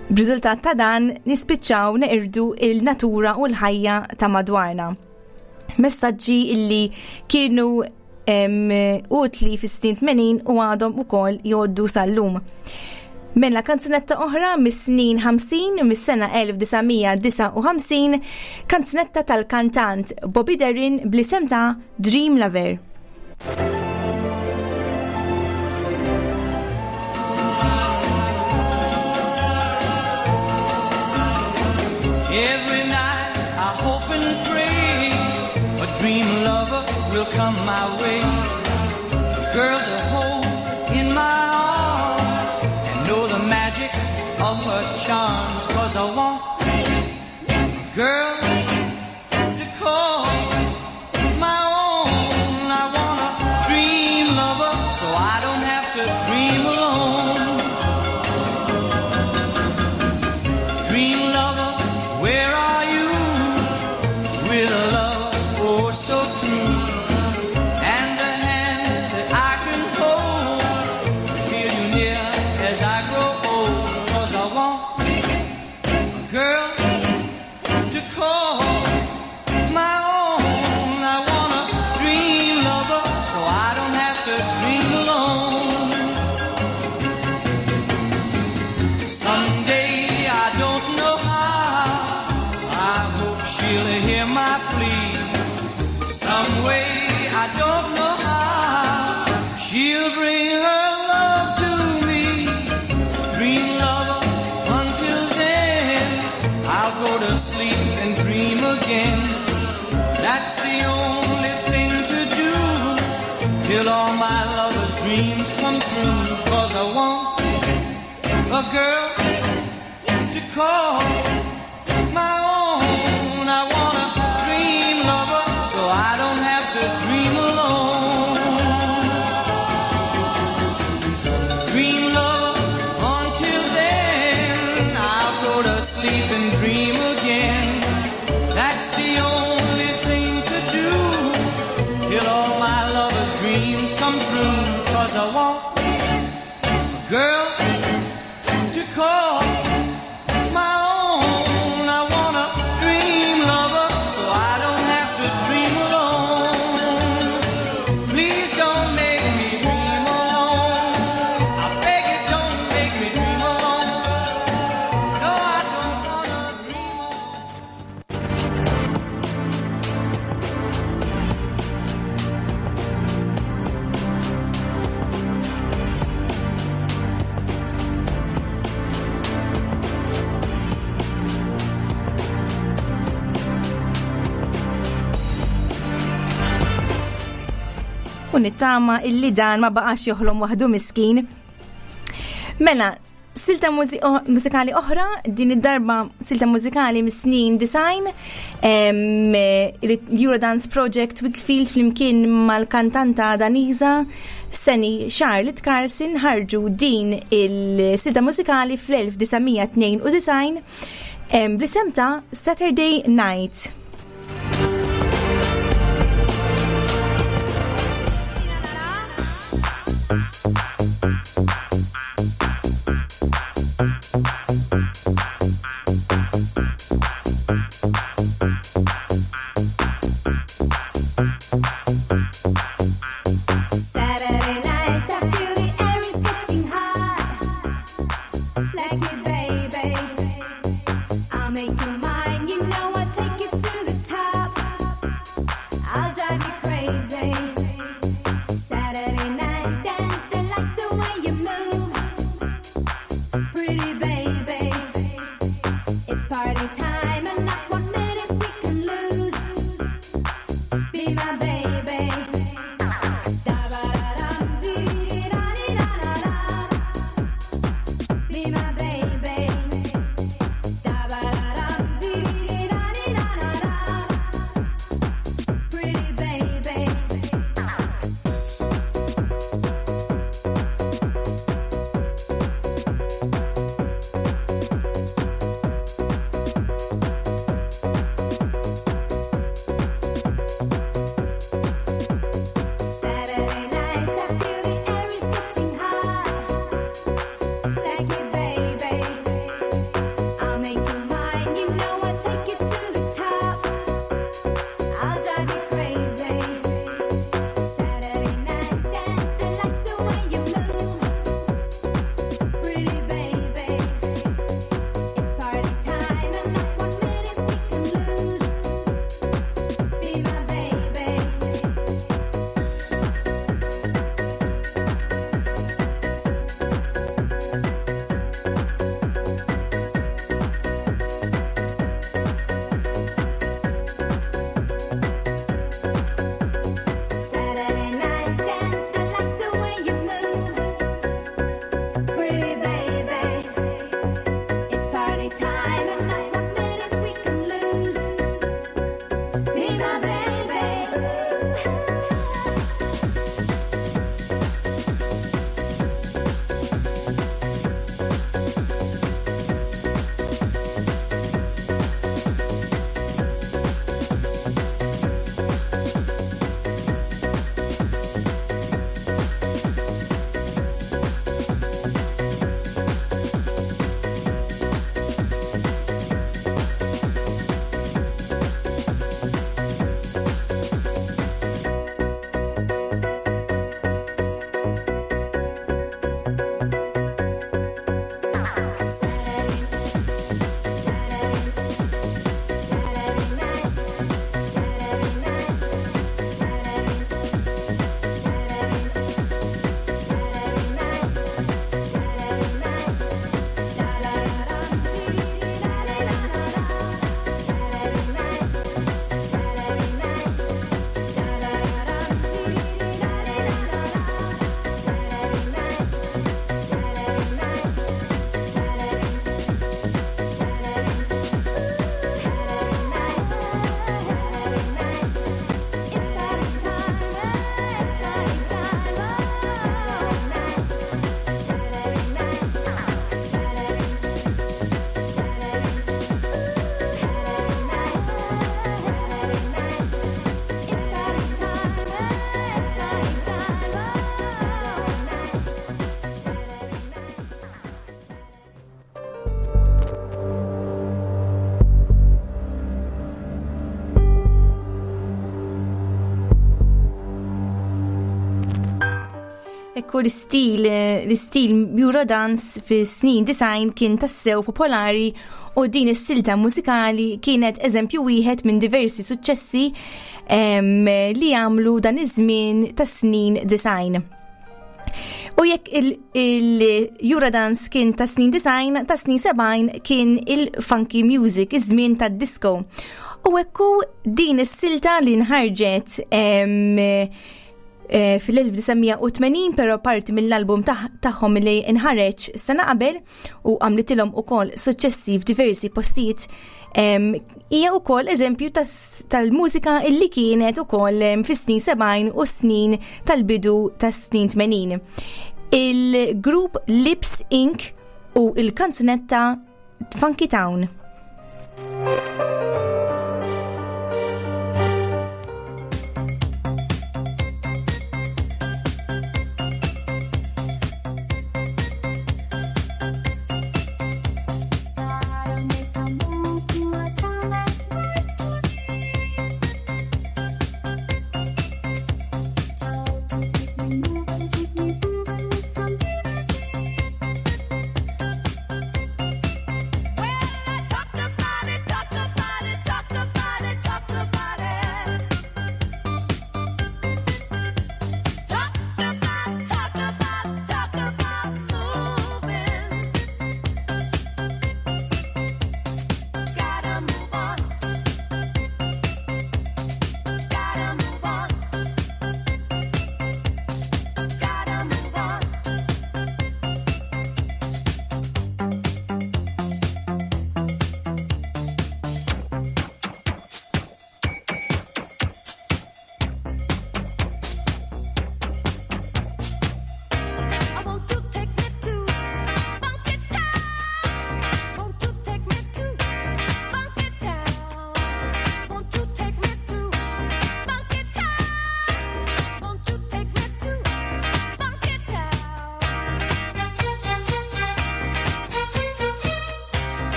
b'riżultat ta' dan nispiċċaw neqirdu il-natura u l-ħajja ta' madwarna. messaġġi illi kienu utli fis-snin 80 u għadhom ukoll jgħoddu sal-lum. Mela kanzunetta oħra mis-snin 50 mis-sena 1959 kanzunetta tal-kantant Bobby Darin bl-isem ta' Dream Lover. Every night I hope and pray a dream lover will come my way, a girl to hold in my arms and know the magic of her charms, 'cause I want a girl to call my own. I want a dream lover so I don't have to dream alone. Dream lover, where are you? With a love oh so true, and the hand that I can hold, feel you near as I grow old. 'Cause I want a girl to call my own. I want a dream lover so I don't have to dream alone. Someday I don't know how, I hope she'll hear my plea. Some way I don't know how, she'll bring her love to me. Dream lover, until then I'll go to sleep and dream again. That's the only thing to do till all my lover's dreams come true. 'Cause I want a girl to call my own. I want a dream lover so I don't have to dream alone. Dream lover, until then I'll go to sleep and dream again. That's the only thing to do till all my lover's dreams come true. 'Cause I want a girl to call my own. I want a dream lover so I don't have to dream alone. Please don't make me dream alone. I beg you, don't make me dream alone. No, I don't wanna dream alone. U nittama illi dan ma baqax joħlom waħdu miskin. Mela, silta mużikali oħra, din id-darba silta mużikali mis-snin design, Eurodance Project Wickfield flimkien mal-kantanta Daniza Seni Charlotte Carlson ħarġu din il-silta mużikali fl-1992 bl-isem ta' Saturday Night. Saturday night, I feel the air is getting hot. Like me, baby, I'll make you mine. You know I'll take you to kieku l-istil Eurodance fi snin design kien tassew popolari u din is-silta mużikali kienet eżempju wieħed minn diversi suċċessi li għamlu dan iż-żmien tas snin design. U jekk il-Eurodance kien ta' snin design, ta' snin 70 kien il-funky music, iż-żmien tad-disco. U ekku din is-silta li nħarġet fil-1980, pero parti mill-album tagħhom li nħareġ sena qabel u għamlitilhom ukoll suċċessi f'diversi postijiet, hija wkoll eżempju tal-mużika illi kienet ukoll fis-snin 70 u snin tal-bidu tas-snin 80. Il-grupp Lips Inc. u il-kanzunetta Funky Town.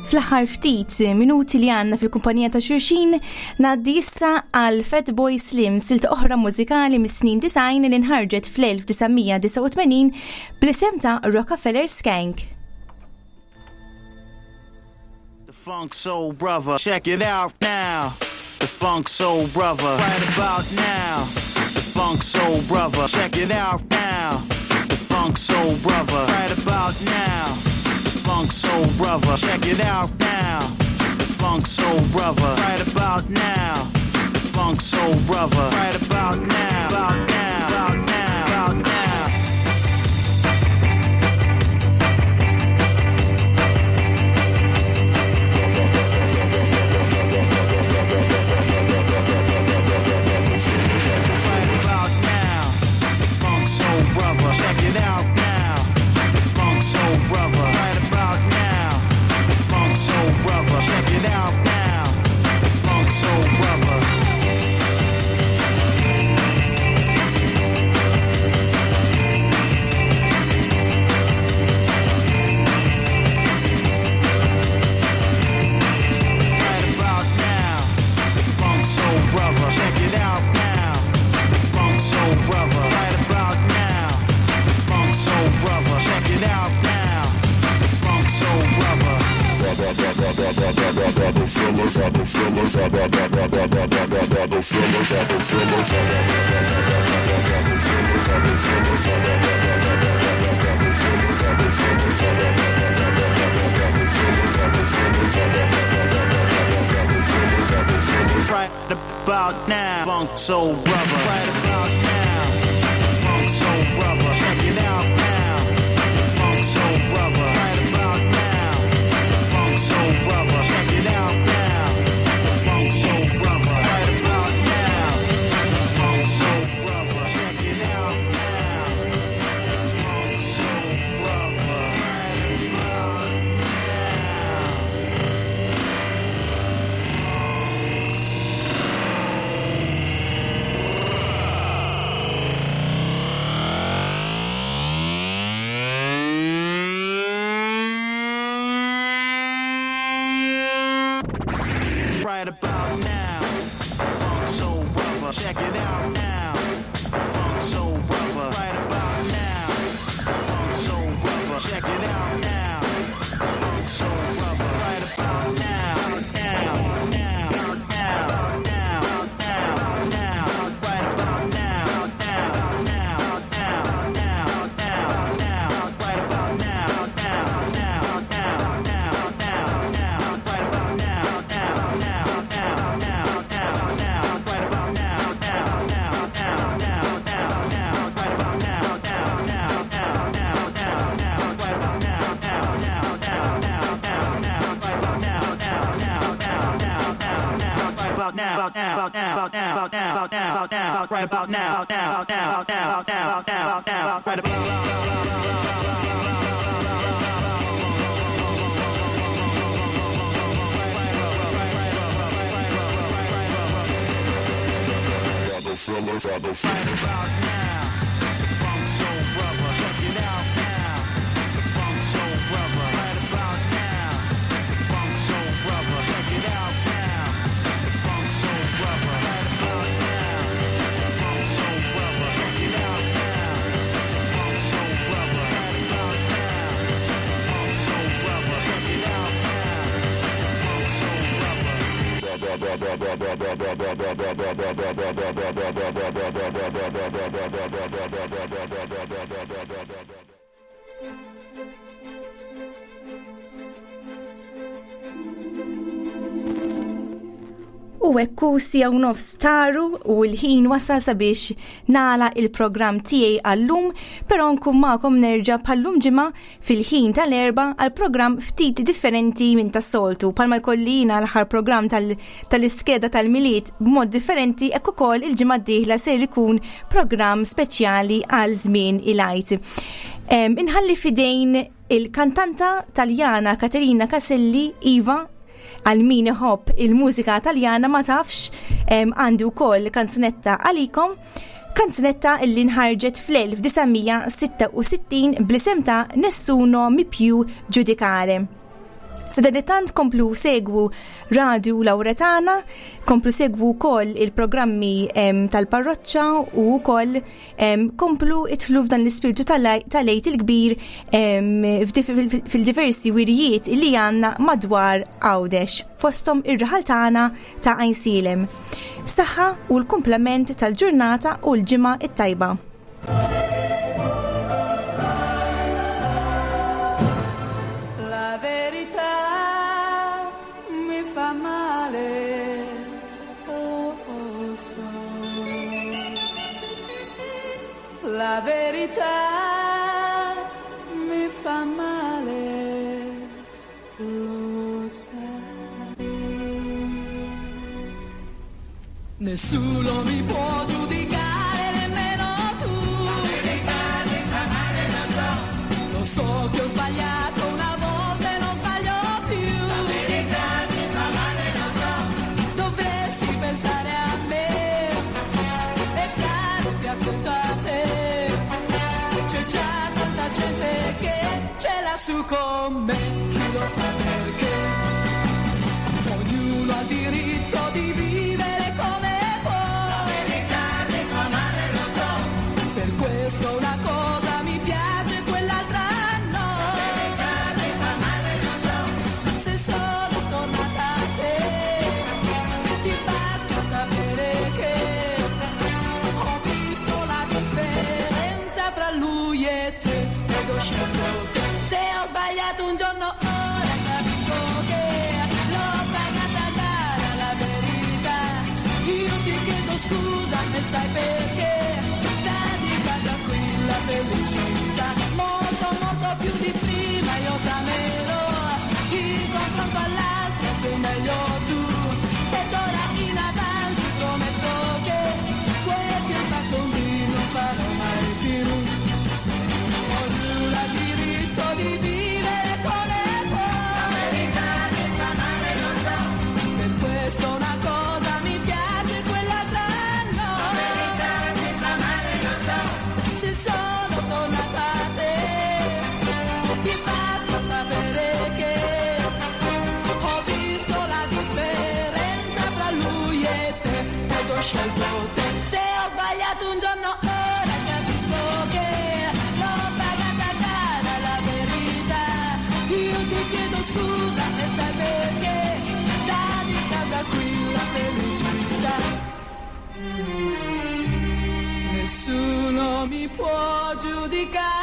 Fl-aħħar ftit minuti li għandna fil-kumpanija ta' xulxin ngħaddi issa għal Fatboy Slim, silta oħra mużikali mis-snin 90 li nħarġet fl-1989 bl-isem ta' Rockefeller Skank. The Funk Soul Brother, check it out now. The Funk Soul Brother, right about now. The Funk Soul Brother, check it out now. The Funk Soul Brother, right about now. The Funk Soul Brother, check it out now. The Funk Soul Brother, right about now. The Funk Soul Brother, right about now. About now, about now, about now. Check it out now, the Funk Soul Brother, right about now. The Funk Soul Brother, check it out now, the Funk Soul Brother. Right about now, the Funk Soul Brother, check it out now, the Funk Soul Brother, right about now. Soul Brother, check it out now. The Funk Soul Brother. Right about now, Funk Soul Brother. Right about now, Funk Soul Brother. Check it out now, Funk Soul Brother. Right about now, Funk Soul Brother. Check it out now, Funk Soul Brother. Right about now, Funk Soul Brother. Check it out now, Funk Soul Brother. Right about right about now, Funk Soul Brother. Check it out now, Funk Soul Brother. Right about now, Funk Soul Brother. Check it out now, Funk Soul Brother. Right about now, now, now, now, now, now, now. Right about now, now, now, now, now, now, now. Right about now, now, now, now, now, now, now. Right about now, now, now. Right about now, the Funk Soul Brother. Check it out now, the Funk Soul Brother. Right about now, the Funk Soul Brother. Check it out now, the Funk Soul Brother. Right about now, the Funk Soul Brother. Check it out now, the Funk Soul Brother. Right about now, the Funk Soul Brother. Check it out now, the Funk Soul Brother. U hekk sija u nofs taru u l-ħin wasal sabiex nala il-programm tiegħi għallum, però nkun magħkom nerġa' bħallum ġimgħa fil-ħin tal-erba' għal programm ftit differenti minn tas-soltu. Palma jkollina l-aħħar programm tal-iskeda tal-miliet b'mod differenti, hekk ukoll il-ġimgħa d-dieħla ser ikun programm speċjali għal żmien il-għajt. Inħalli fidejn il-kantanta Taljana Caterina Caselli, Iva, għal min iħobb il-mużika Taljana ma tafx, għandu wkoll kanzunetta għalikom, kanzunetta illi nħarġet fl-1966 bl-isem ta' Nessuno mi più giudicare. Sadanettant komplu segwu Radio Lauretana, komplu segwu kol il-programmi tal-parroċċa u kol komplu itħlu f'dan l-ispirtu tal-lejt il-kbir fil-diversi wirjiet li għanna madwar Għawdex, fostom ir-raħal tagħna ta' Għajn Silem. Saħħa u l-komplement tal-ġurnata u l-ġimgħa it-tajba. La verità mi fa male, lo so. La verità mi fa male, lo sai. Nessuno mi può giudicare, nemmeno tu. La verità mi fa male, lo so. Lo so che ho sbagliato una volta e non sbaglio più. La verità mi fa male, lo so. Dovresti pensare a me e stare più attento a te. C'è già tanta gente che ce l'ha su con me, chi lo sa perché. Ognuno ha diritto di vivere come può. La verità mi fa male, lo so. Per questo una cosa mi piace, quell'altra no. La verità mi fa male, lo so. Se sono tornata a te, ti basta sapere che ho visto la differenza fra lui e te ed ho scelto te. Se ho sbagliato un giorno, ora capisco che l'ho pagata cara la verità. Io ti chiedo scusa e sai perché. Sta di casa tranquilla, felicità. Molto, molto più di prima io t'amerò. In confronto all'altro sei meglio tu. Ed ora in avanti prometto che quel che ho fatto un dì non farò mai più. Ognuno ha diritto di vivere come può. La verità mi fa male, lo so. Per questo una cosa mi piace, quell'altra no. La verità mi fa male, lo so. Se sono tornata a te, ti basta sapere che ho visto la differenza fra lui e te ed ho scelto te. Se ho sbagliato un giorno, ora capisco che l'ho pagata cara la verità. Io ti chiedo scusa e sai perché. Sta di casa qui la felicità. Nessuno mi può giudicare.